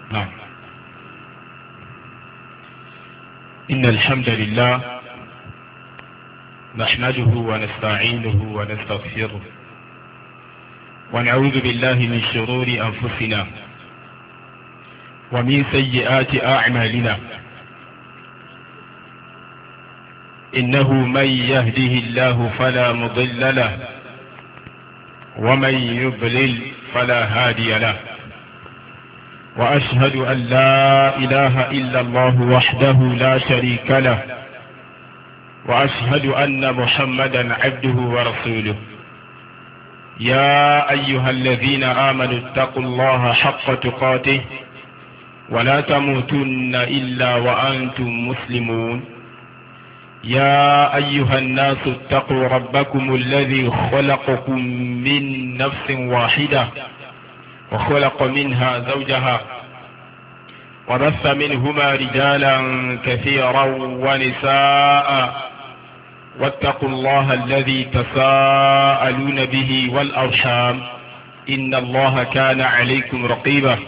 نعم. إن الحمد لله نحمده ونستعينه ونستغفره ونعوذ بالله من شرور أنفسنا ومن سيئات أعمالنا. إنه من يهده الله فلا مضل له ومن يضلل فلا هادي له. وأشهد أن لا إله إلا الله وحده لا شريك له وأشهد أن محمدا عبده ورسوله. يا أيها الذين آمنوا اتقوا الله حق تقاته ولا تموتن إلا وأنتم مسلمون. يا أيها الناس اتقوا ربكم الذي خلقكم من نفس واحدة وخلق منها زوجها وبث منهما رجالا كثيرا ونساء واتقوا الله الذي تساءلون به والأرحام إن الله كان عليكم رقيبا.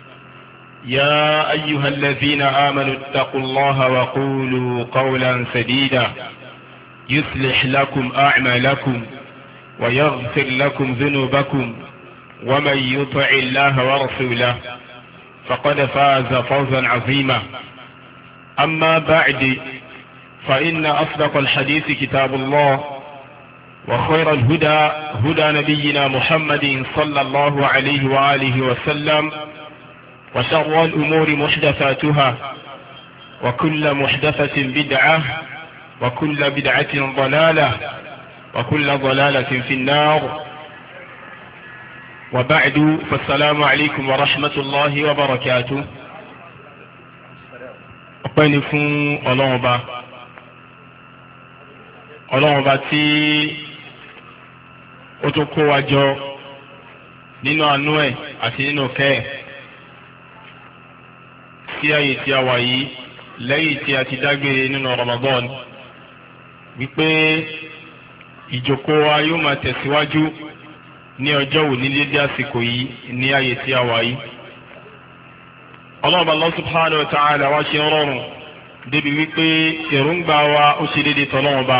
يا أيها الذين آمنوا اتقوا الله وقولوا قولا سديدا يصلح لكم أعمالكم ويغفر لكم ذنوبكم ومن يطع الله ورسوله فقد فاز فوزا عظيما. أما بعد فإن أصدق الحديث كتاب الله وخير الهدى هدى نبينا محمد صلى الله عليه وآله وسلم وشر الأمور محدثاتها وكل محدثة بدعة وكل بدعة ضلالة وكل ضلالة في النار. وبعد فالسلام عليكم ورحمة الله وبركاته. أقول فún Ọlọ́run Ọba tí ó tó kó wa jọ nínú àánú ẹ̀ àti nínú kẹ́ ẹ̀ sí ààyè tí a wà yìí lẹ́yìn tí a ti dágbére nínú Ramadan wípé ìjókòó wa yóò máa tẹ̀síwájú ní ọjọ́ òní dédé àsìkò yìí ní ààyè tí a wà yìí. Ọlọ́run Allah subhanahu wa ta'ala wá ṣe ń rọrùn débi wípé èròǹgbà wa ó ṣe dédé tọ́lọ́run Ọba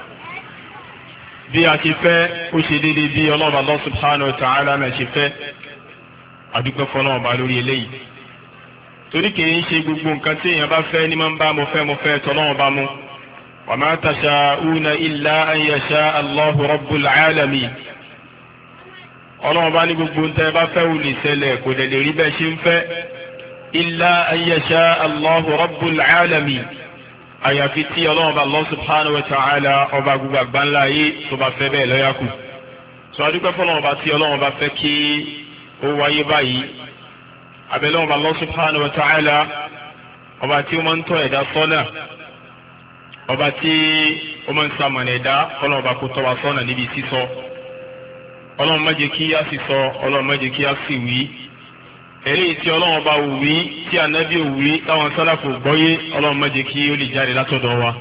bí a ti fẹ́ ó ṣe dédé bí Ọlọ́run Allah subhanahu wa ta'ala náà ṣe fẹ́. àdúgbò fọ́lọ́run Ọba lórí eléyìí torí kìí ṣe gbogbo nǹkan tí èèyàn bá fẹ́ ní máa ń bá mo fẹ́ tọ́lọ́run Ọba mu. wa ma tasha'una illa an yasha Allahu rabbul alamin. Ọlọ́run Ọba ní gbogbo ń tẹ́ bá fẹ́ wù lè ṣẹlẹ̀ kò dẹ̀ lè rí bẹ́ẹ̀ ṣe ń fẹ́. illa an yasha Allahu rabbul alamin. àyàfi tí Ọlọ́run Ọba Allah subhanahu wa ta'ala ọba gbogbo àgbáńlá yìí tó bá fẹ́ bẹ́ẹ̀ lọ́yà kù. sọ adúgbò fọlọ́run Ọba tí Ọlọ́run Ọba fẹ́ kí ó wáyé báyìí. abẹ́lẹ́ Ọba Allah subhanahu wa ta'ala ọba tí ó máa ń tọ́ ẹ̀dá sọ́nà ọba tí ó máa ń ṣamọ̀nà ẹ̀dá Ọlọ́run Ọba kó tọ́ wa sọ́nà níbi sísọ. Ọlọ́run má jẹ́ kí a sì sọ, Ọlọ́run má jẹ́ kí a sì wí. Èyí tí Ọlọ́run Ọba ò wí tí ànábì ò wí táwọn sálàfù gbọ́yé Ọlọ́run má jẹ́ kí ó lè jáde látọ̀dọ̀ wa.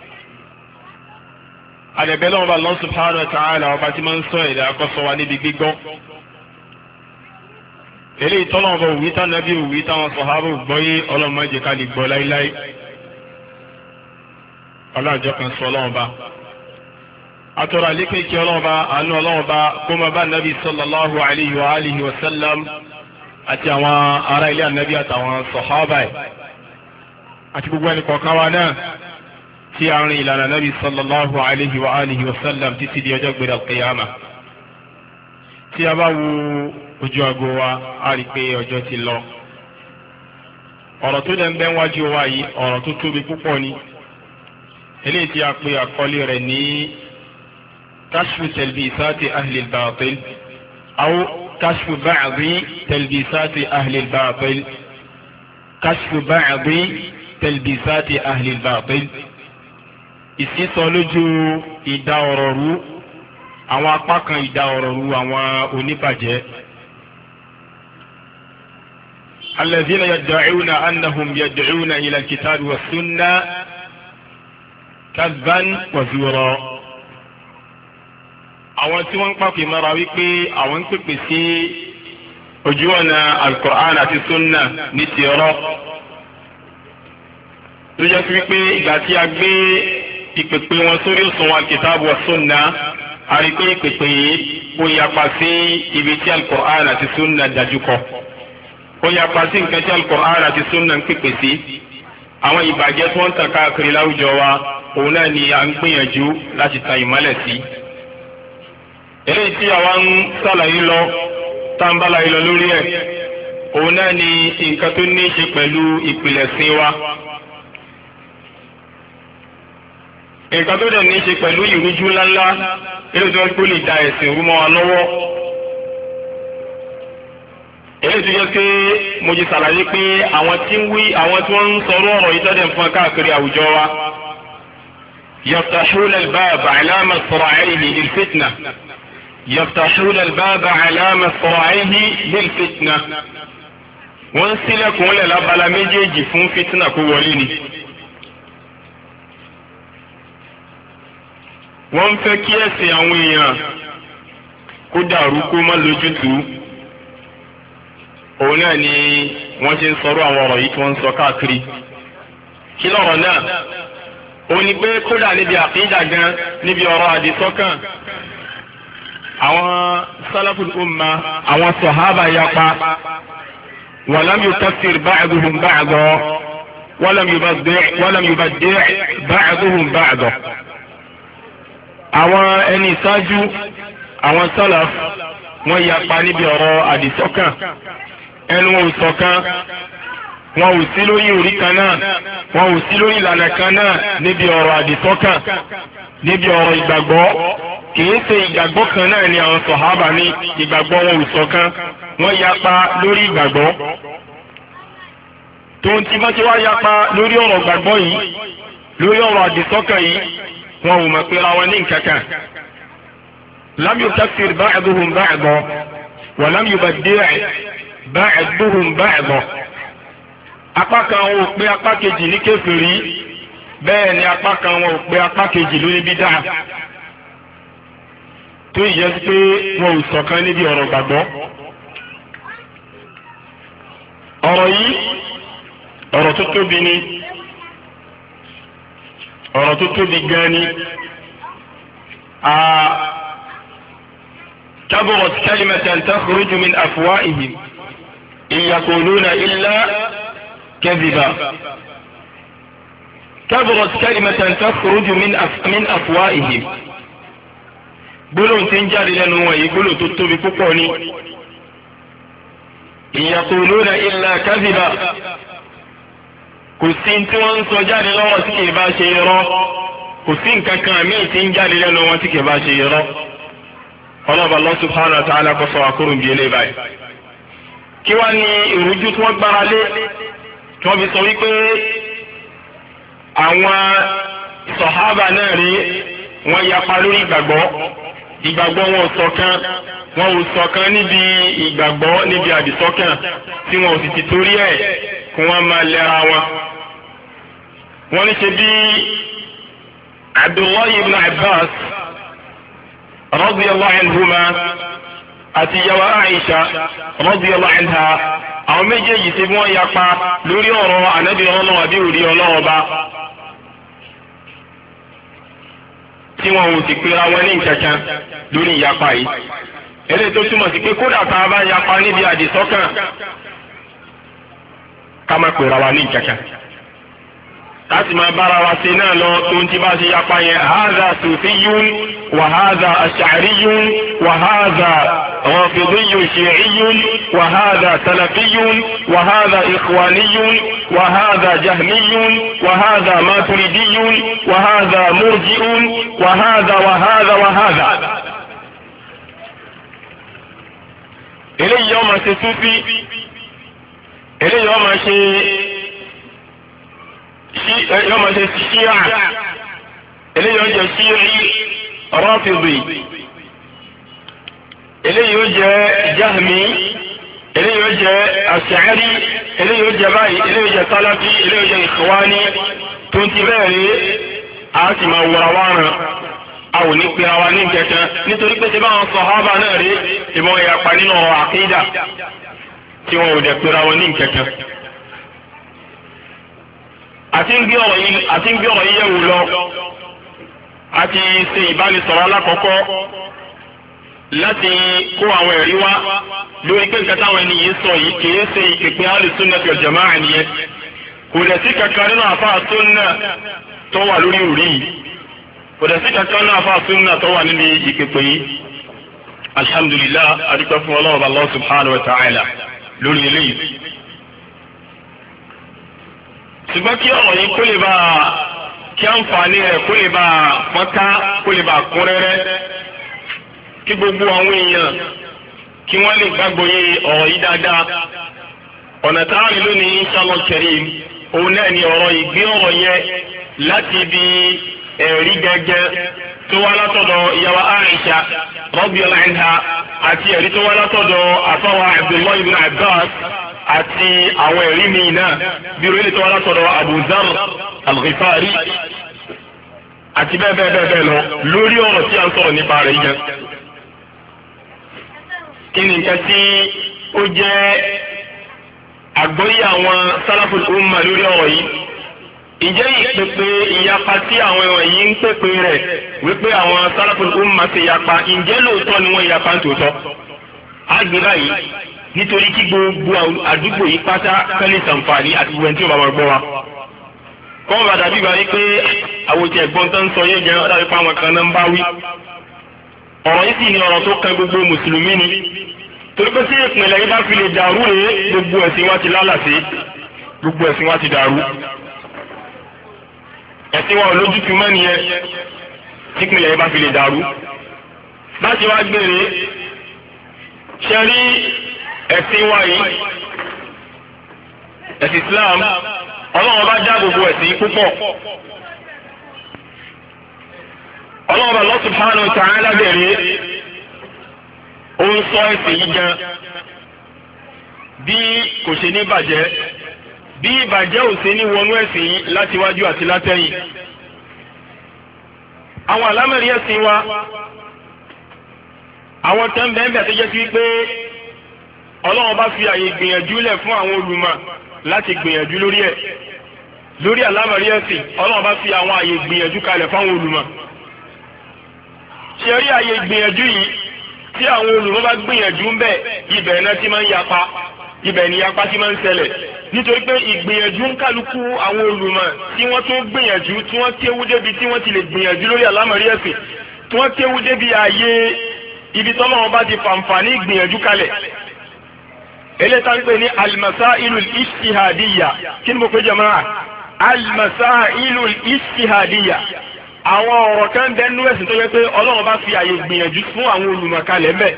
àdẹ̀bẹ́lẹ́ Ọba Allah subhanahu wa ta'ala ọba tí máa ń sọ ẹ̀dá akọ́sọ wa níbi gbígbọ́. èyí tọ́lọ́run Ọba ò wí tánábì ò wí táwọn sàhábà ò gbọ́yé Ọlọ́run má jẹ́ ká lè gbọ́ láíláí. ọlọ́jọ́ kan sọ Ọlọ́run Ọba atọ́rọ àlékún kí Ọlọ́run Ọba àánú Ọlọ́run Ọba kó máa bá nàbí sallallahu alayhi wa alihi wa sallam àti àwọn ará ilé ànábì àtàwọn sọ̀hábà ẹ̀ àti gbogbo ẹni kọ̀ọ̀kan wa náà tí a rìn ìlànà nàbí sallallahu alayhi wa alihi wa sallam títí di ọjọ́ gbéra al-qiyama. tí a bá wo ojú ago wa a rí pé ọjọ́ ti lọ. ọ̀rọ̀ tó dẹ̀ ń bẹ wájú wa yìí ọ̀rọ̀ tó tóbi púpọ̀ ni eléyìí tí a pè àkọlé rẹ̀ ní كشف تلبيسات أهل الباطل أو كشف بعض تلبيسات أهل الباطل. كشف بعض تلبيسات أهل الباطل. ìsísọ lójú ìdá ọ̀rọ̀ rú àwọn apá kan ìdá ọ̀rọ̀ rú àwọn oníbàjẹ́. الذين يدعون أنهم يدعون إلى الكتاب والسنة كذبا وزورا. àwọn tí wọ́n ń pàpè mọ́ra wípé àwọn ń pèpè sí ojú ọ̀nà al-Qur'an àti sunna ní ti ọ̀rọ̀ tó jẹ́ sí wípé ìgbà tí a gbé ìpèpè wọn sórí òṣùwọ̀n al-kitab wa sunna a rí pé ìpèpè yìí ó yapa sí ibi tí al-Qur'an àti sunna dájú kọ ó yapa sí nǹkan tí al-Qur'an àti sunna ń pèpè sí àwọn ìbàjẹ́ tí wọ́n ń tàn káàkiri láwùjọ wa òun náà ni à ń gbìyànjú láti ta ìmọ́lẹ̀ sí. eléyìí tí àwa ń sàlàyé lọ táǹbàlà yìí lọ lórí ẹ̀ òun náà ni nǹkan tó ní í ṣe pẹ̀lú ìpìlẹ̀sìn wa. nǹkan tó dẹ̀ ní í ṣe pẹ̀lú ìrújú ńláńlá eléyìí tó kó lè da ẹ̀sìn rú mọ́ wa lọ́wọ́. èyí tó yẹ pé mo ti ṣàlàyé pé àwọn tí wọ́n ń sọ̀rọ̀ ọ̀rọ̀ yìí tọ́jú fún káàkiri àwùjọ wa يفتحون الباب على مصراعيه للفتنة يفتحون الباب على مصراعيه للفتنة wọ́n ṣílẹ̀kùn lẹ̀ lábala méjèèjì fún fitna kó wọlé ni. wọ́n fẹ́ kí ẹ̀sìn àwọn èèyàn kó dàrú kó má lójútùú. òun náà ni wọ́n ṣe ń sọ̀rọ̀ àwọn ọ̀rọ̀ yìí tí wọ́n ń sọ káàkiri. kí lọ́rọ̀ náà? òun ni pé kódà níbi àkídà gan níbi ọ̀rọ̀ àdìsọ́kàn àwọn salaful umma àwọn sọ̀hábà yapa walam yukaffir ba'duhum ba'dan walam yubaddi' ba'duhum ba'dan. àwọn ẹni ìṣáájú àwọn salaf wọ́n yapa níbi ọ̀rọ̀ àdìsọ́kàn ẹnu wọn ò ṣọ̀kan wọn ò sí lórí orí kan náà wọn ò sí lórí ìlànà kan náà níbi ọ̀rọ̀ àdìsọ́kàn níbi ọ̀rọ̀ ìgbàgbọ́ kìí ṣe ìgbàgbọ́ kan náà ni àwọn sọ̀hábà ní ìgbàgbọ́ wọn ò ṣọ̀kan wọ́n yapa lórí ìgbàgbọ́ tóun tí bá ṣe wá yapa lórí ọ̀rọ̀ ìgbàgbọ́ yìí lórí ọ̀rọ̀ àdìsọ́kàn yìí wọn ò mọ̀ pé ra wọn ní nǹkan kan lam yukaffir ba'duhum ba'dan wa lam yubaddi' ba'duhum ba'dan. apá kan wọn ò pé apá kejì ní kèfèrí bẹ́ẹ̀ ni apá kan wọn ò pé apá kejì lórí bídà tó yẹ pé wọn ò ṣọ̀kan níbi ọ̀rọ̀ gbàgbọ́. ọ̀rọ̀ yìí ọ̀rọ̀ tó tóbi ni ọ̀rọ̀ tó tóbi gan ni. كبرت كلمة تخرج من أفواههم إن يقولون إلا كذبا كبرت كلمة تخرج من أفواههم gbólóhùn tí ń jáde lẹ́nu wọn yìí gbólóhùn tó tóbi púpọ̀ ni إن يقولون إلا كذبا kò sí tí wọ́n ń sọ jáde lọ́wọ́ tí kìí bá ṣe irọ́ kò sí nǹkan kan míì tí ń jáde lẹ́nu wọn tí kìí bá ṣe irọ́ ọlọ́ba Allah subhanahu wa ta'ala kó sọ àkóró ń bí eléyìí báyìí. kí wá ní ìrújú tí wọ́n gbára lé tí wọ́n fi sọ wípé àwọn sọ̀hábà náà rí wọ́n yapa lórí ìgbàgbọ́ wọn ò ṣọ̀kan níbi ìgbàgbọ́ níbi àdìsọ́kàn tí wọn ò sì ti torí ẹ̀ kí wọ́n máa lẹ́ra wọn. wọ́n ní ṣe bí Abdullahi ibn Abbas radiyallahu anhuma àti ìyàwó Aisha radiyallahu anha àwọn méjèèjì tí wọ́n yapa lórí ọ̀rọ̀ ànábì ọlọ́run àbí òrí ọlọ́run ọba tí wọn ò sì pera wọn ní nǹkankan lórí ìyapa yìí. eléyìí tó túmọ̀ sí pé kódà tá a bá yapa níbi àdìsọ́kàn ká má pera wa ní nǹkankan láti máa bára wa ṣe náà lọ tó ń ti bá ṣe yapa yẹn hadha sufiyun wa hadha ash'ariyun wa hadha rafidiyun shi'iyun wa hadha salafiyun wa hadha ikhwaniyun wa hadha jahmiyun wa hadha maturidiyun wa hadha murji'un wa hadha wa hadha wa hadha. eléyìí yóò máa ṣe súfí eléyìí yóò máa ṣe ṣíà eléyìí ó jẹ́ ṣíì rọ́fìdì eléyìí ó jẹ́ jahmi eléyìí ó jẹ́ ash'ari eléyìí ó jẹ́ báyìí eléyìí ó jẹ́ salafi eléyìí ó jẹ́ ikhwani tó ń ti bẹ́ẹ̀ rí a sì máa wọra wárán a ò ní pe àwa ní kẹ̀kẹ́ nítorí pé ṣe báwọn sàhábà náà rí ìmọ̀ ìyapa nínú ọ̀rọ̀ àkídà tí wọn ò dẹ̀ pera wọn ní nkẹ̀kẹ́. àti ń gbé ọ̀rọ̀ yìí yẹ̀wò lọ àti ṣe ìbánisọ̀rọ̀ alákọ̀ọ́kọ́ láti kó àwọn ẹ̀rí wá lórí pé nǹkan táwọn ẹni yìí sọ yìí kìí ṣe ìpèpè Ahlus-Sunnah wal Jamā'ah nìyẹn. kò dẹ̀ sí kankan nínú àfáà Sunnah tó wà lórí òrí yìí. kò dẹ̀ sí kankan nínú àfáà Sunnah tó wà níbi ìpèpè yìí. alhamdulillah adúpẹ́ fún Ọlọ́run Allah subhanahu wa ta'ala lórí eléyìí. ṣùgbọ́n kí ọ̀rọ̀ yìí kó lè bá kí àǹfààní rẹ̀ kó lè bá fọ́nká kó lè bá kún rẹ́rẹ́ kí gbogbo àwọn èèyàn kí wọ́n lè gbàgbọ́ yé ọ̀rọ̀ yìí dáadáa. ọ̀nà táàrí lónìí inshallah karim òun náà ni ọ̀rọ̀ ìgbé ọ̀rọ̀ yẹn láti ibi ẹ̀rí gẹ́gẹ́ tó wá látọ̀dọ̀ ìyàwó Aisha radiyallahu anha àti ẹ̀rí tó wá látọ̀dọ̀ àfọwọ́ Abdullahi ibn Abbas àti àwọn ẹ̀rí míì náà bí orílẹ̀ tó wá látọ̀dọ̀ Abu Dharr al-Ghifari àti bẹ́ẹ̀ bẹ́ẹ̀ bẹ́ẹ̀ lọ lórí ọ̀rọ̀ tí a ń sọ̀rọ̀ nípa rẹ̀ yẹn. kí ni nǹkan tí ó jẹ́ àgbọ́yé àwọn salaful umma lórí ọ̀rọ̀ yìí? ìjẹ́ ìpèpè ìyapa tí àwọn ẹ̀wọ̀n yìí ń pèpè rẹ̀ wípé àwọn salaful umma ti yapa, ǹjẹ́ lóòótọ́ ni wọ́n yapa ń tòótọ́? àgbèrè yìí nítorí kí gbogbo àdúgbò yìí pátá kẹ́lẹ́ sàǹfààní àti gbogbo ẹni tí ó bá wọn gbọ́ wa. kọ́ bá dàbí wá wípé àwòtí ẹ̀gbọ́n tó ń sọ yé jẹ́ ọ̀dà wípé àwọn kan náà ń bá wí. ọ̀rọ̀ yìí sì ni ọ̀rọ̀ tó kan gbogbo mùsùlùmí ni. torí pé tí ìpìlẹ̀ yìí bá fi lè dàrú rèé gbogbo ẹ̀sìn wa ti lálàsí, gbogbo ẹ̀sìn wa ti dàrú. ẹ̀sìn wa ò lójútu mọ́ nìyẹn tí ìpìlẹ̀ yìí bá fi lè dàrú. bá ti wá gbére ṣe rí ẹ̀sìn wa yìí, ẹ̀sìn Islam, Ọlọ́run bá já gbogbo ẹ̀sìn púpọ̀. Ọlọ́run Allah subhanahu wa ta'ala bẹ̀rẹ̀ ó ń sọ ẹ̀sìn yìí gan bí kò ṣe ní bàjẹ́, bí ìbàjẹ́ ò ṣe ní wọnú ẹ̀sìn yìí láti wájú àti látẹ̀yìn. àwọn àlámẹ̀rí ẹ̀sìn wa àwọn tẹ́ ń bẹ́ẹ̀ bẹ́ẹ̀ tó jẹ́ sí pé Ọlọ́run bá fi àyè gbìyànjú lẹ̀ fún àwọn olùmọ̀ láti gbìyànjú lórí ẹ̀. lórí àlámọ̀rí ẹ̀sìn Ọlọ́run bá fi àwọn àyè gbìyànjú kalẹ̀ fáwọn olùmọ̀. ṣe rí àyè gbìyànjú yìí tí àwọn olùmọ̀ bá gbìyànjú ń bẹ̀, ibẹ̀ náà ti máa ń yapa, ibẹ̀ ni yapa ti máa ń ṣẹlẹ̀. nítorí pé ìgbìyànjú ń kálukú àwọn olùmọ̀ tí wọ́n tó gbìyànjú tí wọ́n kéwú débi tí wọ́n ti lè gbìyànjú lórí àlámọ̀rí ẹ̀sìn, tí wọ́n kéwú débi àyè ibi tọ́lọ́run bá ti fàǹfààní ìgbìyànjú kalẹ̀. eléta ń pè ní almasailu ijtihadiyya. kí ni mo pè jàmáà? almasailu ijtihadiyya. àwọn ọ̀rọ̀ kan bẹ́ẹ̀ nú ẹ̀sìn tó yẹ pé Ọlọ́run bá fi àyè gbìyànjú fún àwọn olùmọ̀ kalẹ̀ ńbẹ̀.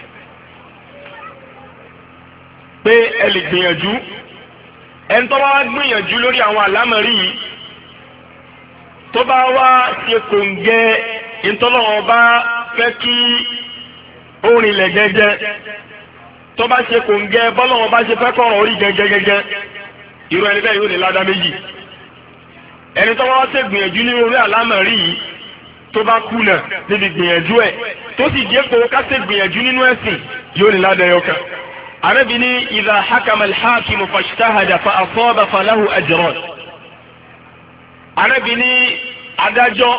pé ẹ lè gbìyànjú, ẹni tó bá wá gbìyànjú lórí àwọn àlámọ̀rí yìí tó bá wá ṣe kòǹgẹ́ ìtọ́lọ́run bá fẹ́ kí ó rinlẹ̀ gẹ́gẹ́, tó bá ṣe kòǹgẹ́ bọ́lọ́run bá ṣe fẹ́ kọ̀rọ̀ orí gẹ́gẹ́gẹ́gẹ́, irú ẹni bẹ́ẹ̀ yóò ní ládá méjì. ẹni tó wá ṣe gbìyànjú ní orí àlámọ̀rí yìí tó bá kùnà níbi gbìyànjú ẹ̀ tó sì jẹ́ kó ká ṣe gbìyànjú nínú ẹ̀sìn yóò ní ládá ẹyọkan. Ànábì ní idha hakama al-hakimu fashtahada fa asaba falahu ajran. Ànábì ní adájọ́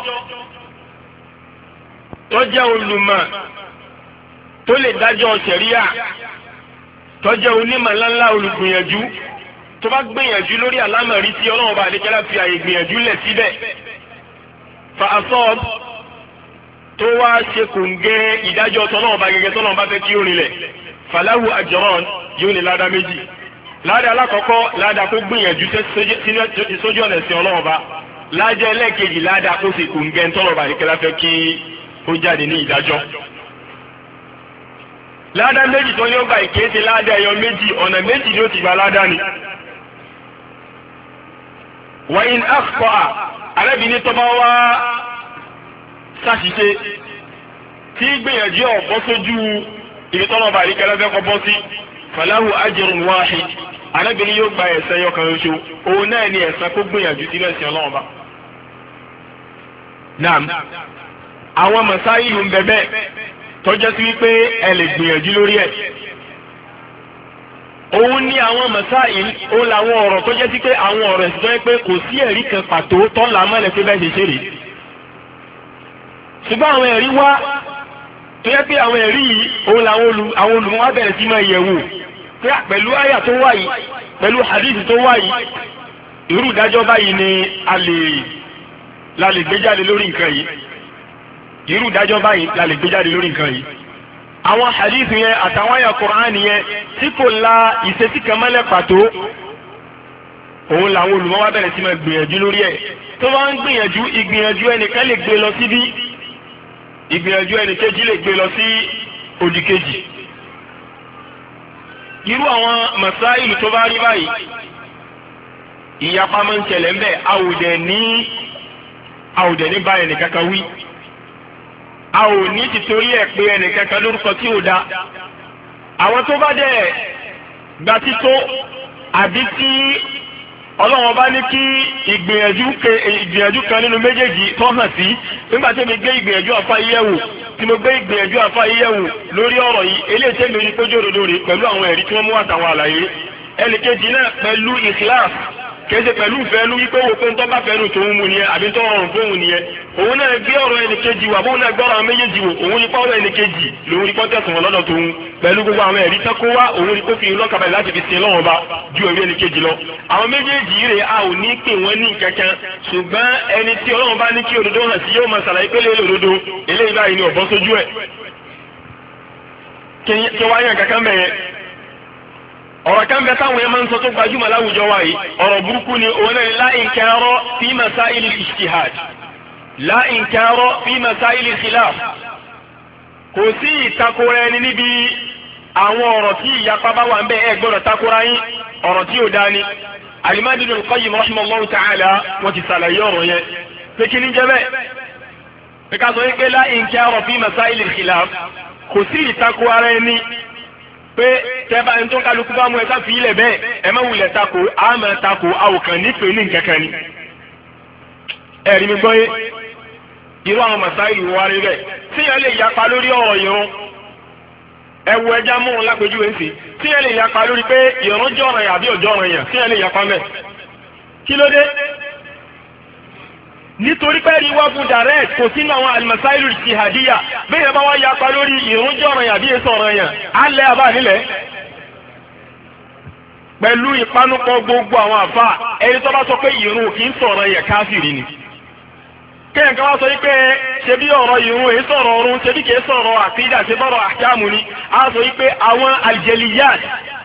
tó jẹ́ olùmọ̀ tó lè dájọ́ ṣẹ̀ríà tó jẹ́ onímọ̀ ńláńlá olùgbìyànjú tó bá gbìyànjú lórí àlámọ̀rí tí Ọlọ́run bá àdékẹ́lá fi àyè gbìyànjú lẹ̀ síbẹ̀, fa asab tó wá ṣe kòǹgẹ́ ìdájọ́ tọ́lọ́run bá gẹ́gẹ́ tọ́lọ́run bá fẹ́ kí ó rinlẹ̀, falahu ajran, yóò ní ládá méjì. ládá alákọ̀ọ́kọ́ ládá kó gbìyànjú sójú ọ̀nà ẹ̀sìn Ọlọ́run bá, ládá ẹlẹ́ẹ̀kejì ládá kó ṣe kòǹgẹ́ tọ́lọ́run bá àdékẹ́lá fẹ́ kí ó jáde ní ìdájọ́. ládá méjì tó ní ó gba ìkéde ládá ẹyọ méjì, ọ̀nà méjì ni ó ti gba ládá ni. wa in akhta'a, arábìnrin tó bá wá ṣàṣìṣe tí gbìyànjú ọ̀bọ sójú ibi tọ́lọ́ bá rí kẹlẹ́fẹ́ kọ́ bọ́ sí, falahu ajrun wahid, arábìnrin yóò gba ẹ̀san yọkan oṣù, òun náà ni ẹ̀san kó gbìyànjú sí lẹ́sìn Ọlọ́run bá. naam, àwọn masáìlú ń bẹ̀bẹ̀ tọ́jọ́ sí wípé ẹ lè gbìyànjú lórí ẹ̀. òun ní àwọn masáìl òun làwọn ọ̀rọ̀ tó jẹ́ sí pé àwọn ọ̀rọ̀ ẹ̀sìn tó yẹ pé kò sí ẹ̀rí kan pàtó tó là mọ́lẹ̀ pé bẹ́ẹ̀ ṣe ṣe rèé ṣùgbọ́n àwọn ẹ̀rí wá tó yẹ pé àwọn ẹ̀rí yìí òun làwọn olùmọ̀ wá bẹ̀rẹ̀ sí máa yẹ̀wò pé pẹ̀lú àyà tó wà yìí pẹ̀lú hadith tó wà yìí irú ìdájọ́ báyìí ni la lè gbé jáde lórí nǹkan yìí irú ìdájọ́ báyìí la lè gbé jáde lórí nǹkan yìí. àwọn hadith yẹn àtàwọn àyà Qur'an yẹn tí kò la ìṣesí kan mọ́lẹ̀ pàtó òun làwọn olùmọ̀ wá bẹ̀rẹ̀ sí máa gbìyànjú lórí ẹ̀ tó bá ń gbìyànjú ìgbìyànjú ẹnìkan lè gbé lọ síbí ìgbìyànjú ẹnìkejì lè gbé lọ sí òdìkejì. irú àwọn masáìlù tó bá rí báyìí ìyapa máa ń ṣẹlẹ̀ ń bẹ̀ àwùdẹ̀ ní bá ẹnìkankan wí a ò ní tìtorí ẹ̀ pé ẹnìkankan lórúkọ tí ò da àwọn tó bá dẹ̀ gba tító àbí tí ọlọ́wọ́n bá ní kí ìgbìyànjú kan nínú méjèèjì tó hàn sí nígbà tí mo gbé ìgbìyànjú àfa yíyẹ̀wò tí mo gbé ìgbìyànjú àfa yíyẹ̀wò lórí ọ̀rọ̀ yìí eléyìí tẹ́mi orí kójú òdodo rè pẹ̀lú àwọn ẹ̀rí tí wọ́n mú àtàwọn àlàyé ẹnìkejì náà pẹ̀lú ikhlas kẹsẹ pẹ̀lú ìfẹ́nu wípé wo pé ntọ́ bá fẹ́nu tòun mu nìyẹn àbí ntọ́ rọrùn fóun nìyẹn òun náà gbé ọ̀rọ̀ ẹnìkejì wà bóun náà gbọ́rọ̀ àwọn méjèèjì wò òun ní pọ́ọ̀rọ̀ ẹnìkejì lòun ní pọ́tẹ́sùn wọn lọ́dọ̀ tòun pẹ̀lú gbogbo àwọn ẹ̀rí tẹ́kọ́ wá òun ní kó fi lọ́kàbalẹ̀ láti fi sin lọ́wọ́ bá ju ẹ̀rí ẹnìkejì lọ. àwọn méjèèjì rè a ò ní pè wọ́n ní kankan ṣùgbọ́n ẹni tí Ọlọ́run bá ní kí òdodo hàn sí yóò máa ṣàlàyé pé lè lòdodo eléyìí báyìí ni ọ̀bọ sójú ẹ̀ kí wáyé kankan bẹ̀yẹn ọ̀rọ̀ kan bẹ táwọn ẹ̀ma ń sọ tó gbajúmọ̀ láwùjọ wa yìí ọ̀rọ̀ burúkú ni òun náà ni la inkara fi masaili ijtihad la inkara fi masaili khilaf kò sí ìtakora ẹni níbi àwọn ọ̀rọ̀ tí ìyapa bá wà ń bẹ ẹ gbọ́dọ̀ takora yín ọ̀rọ̀ tí ò dání Al-Imam Ibn al-Qayyim rahimahullahu ta'ala wọ́n ti sàlàyé ọ̀rọ̀ yẹn pé kí ni jẹ́ bẹ́ẹ̀ pé ká sọ wípé la inkara fi masaili khilaf kò sí ìtakora ẹni pé tẹ́bà ń tó kálukú bá mú ẹ sáfì ilẹ̀ bẹ́ẹ̀ ẹ má wulẹ̀ tako a máa tako àwòkàn nípe ní nǹkankan ni. ẹ̀rí mi gbọ́ yé irú àwọn masáìlì wà rí bẹ́ẹ̀ tíyẹn lè yapa lórí ọ̀rọ̀ ìrun ẹ̀wù ẹja mú un lápẹjúwe ń sè tíyẹn lè yapa lórí pé ìrun jọ̀ràn yàn àbí ọ̀jọ̀ràn yàn tíyẹn lè yapa mẹ́. kí ló dé? nítorí pé rí wá fún direct kò sínú àwọn alimasailu ìṣìhàdíyà bẹ́ẹ̀ bá wá yapa lórí ìrúnjọ́ ọ̀ràn yàn bí èso ọ̀ràn yàn á lẹ́ àbá nílẹ̀ pẹ̀lú ìpanupọ̀ gbogbo àwọn àfa ẹni tó bá sọ pé ìrun kì í sọ̀rọ̀ yẹn káfìrí ni kéèyàn kan wá sọ pé ṣe bí ọ̀rọ̀ ìrun èyí sọ̀rọ̀ ọ̀run ṣe bí kì í sọ̀rọ̀ àkídà ṣe bọ́rọ̀ àkíámù ni á sọ pé àwọn aljeliyat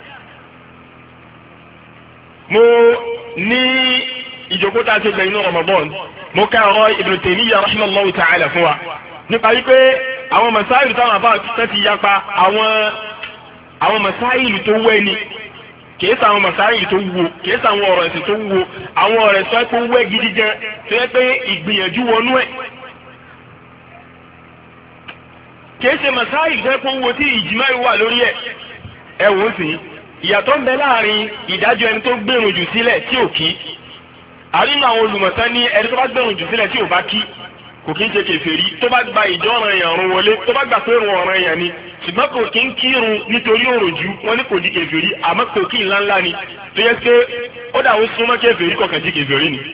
mo ní ìjókòó tá a ṣe gbẹ̀yìn ní Ramadan mo ká ọ̀rọ̀ Ibn Taymiyyah rahimahullahu ta'ala fún wa nípa wípé àwọn masáìlì táwọn àbá tẹ́tí yapa àwọn masáìlì tó wẹ́ ni kìí ṣe àwọn masáìlì tó wúwo kìí ṣe àwọn ọ̀rọ̀ ẹ̀sìn tó wúwo àwọn ọ̀rọ̀ ẹ̀sìn tó wẹ́ gidi gan tó yẹ pé ìgbìyànjú wọnú ẹ̀ kìí ṣe masáìlì tó yẹ pé wúwo tí ìjìmá wà lórí ẹ̀ wò ó sì ìyàtọ̀ ń bẹ láàrin ìdájọ́ ẹni tó gbèrò jù sílẹ̀ tí ò kí àrínú àwọn olùmọ̀tán ní ẹni tó bá gbẹ̀rùn jù sílẹ̀ tí ò bá kí kò kí ń ṣe kèfèrí tó bá gba ìjọ ọ̀ràn èèyàn rún wọlé tó bá gbà pé rún ọ̀ràn èèyàn ni ṣùgbọ́n kò kí ń kírun nítorí òròjú wọn ní kò di kèfèrí àmọ́ kò kí ńláńlá ni tó yẹ pé ó dà ó súnmọ́ kèfèrí kọ̀ọ̀kan di kèfèrí ni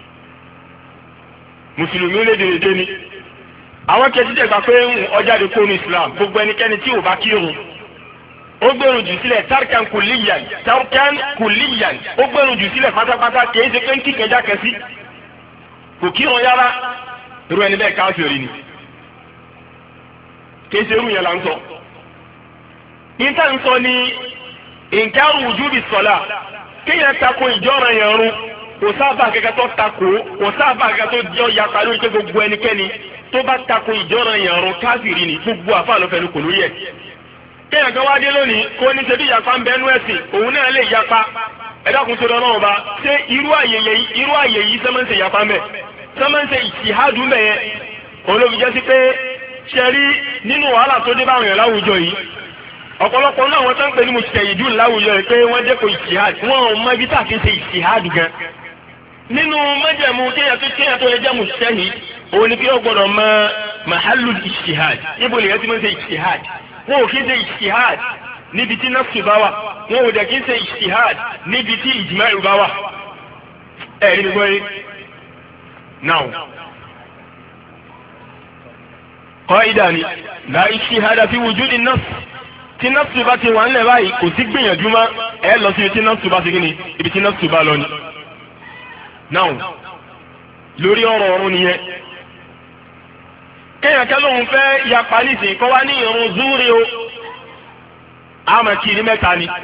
mùsùlùmí ó lé dèrèdè ni àwọn kejì dẹ̀ gbà pé ọjàde kó nu Islam gbogbo ẹnikẹ́ni tí ò bá kírun ó gbẹ̀rù jù sílẹ̀ tarkan kulliyan ó gbẹ̀rù jù sílẹ̀ pátápátá kìí ṣe pé ń kíkẹjá kẹsí kò kírun yára irú ẹni bẹ́ẹ̀ káfíìrì ni kìí ṣe irú yẹn là ń sọ. níta ń sọ ni inkaru wujubi sọlá kéèyàn tako ìjọ́ra yẹn rún kò sábà kẹ́kẹ́ tó tako kò sábà kẹ́kẹ́ tó jọ yapa lórí pé gbogbo ẹnikẹ́ni tó bá tako ìjọ́ra yẹn rún káfíìrì ni gbogbo àfa ló fẹnu kò lórí ẹ̀. kéèyàn kan wá dé lónìí kó ní ṣe bí ìyapa ń bẹnu ẹ̀sìn òun náà lè yapa ẹ̀dákun tó lọ́wọ́ bá ṣé irú àyè yìí sẹ́mọ́ǹsẹ̀ yapa mẹ́ sẹ́mọ́ǹsẹ̀ ìṣìhádùn mẹ́yẹn olóbi jẹ́ sí pé ṣe rí nínú wàhálà tó dé báwọn èèyàn láwùjọ yìí ọ̀pọ̀lọpọ̀ náà wọ́n tán pè ní mujtahidun láwùjọ yìí pé wọ́n dẹ́kun ìṣìhádù wọn ò mọ ibi tá a fi ṣe ìṣìhádù gan nínú májẹ̀mú kéèyàn tó lè jẹ́ mujtahid òun ni kí ó gbọ́dọ̀ mọ mahallul ìṣìhádù níbo lè yẹ ti máa ń ṣe ìṣìhádù wọn ò kí ń ṣe ìṣìhádù níbi tí nafsu bá wà wọn ò dẹ̀ kí ń ṣe ijtihad níbi tí ijma'u bá wà. ẹ̀rí mi gbọ́ yé now qaida ni la ijtihada fi wujudi nafs tí nafsu bá ti wà ńlẹ̀ báyìí kò sí gbìyànjú mọ́ ẹ lọ sí ibi tí nafsu bá ti kí ni ibi tí nafsu bá lọ ni. now lórí ọ̀rọ̀ ọ̀run nìyẹn kéèyàn kẹ́ lóun fẹ́ yapa nísìnyí kọ́ wá ní ìrun zúrí o àmọ́ kì í ní mẹ́ta ni.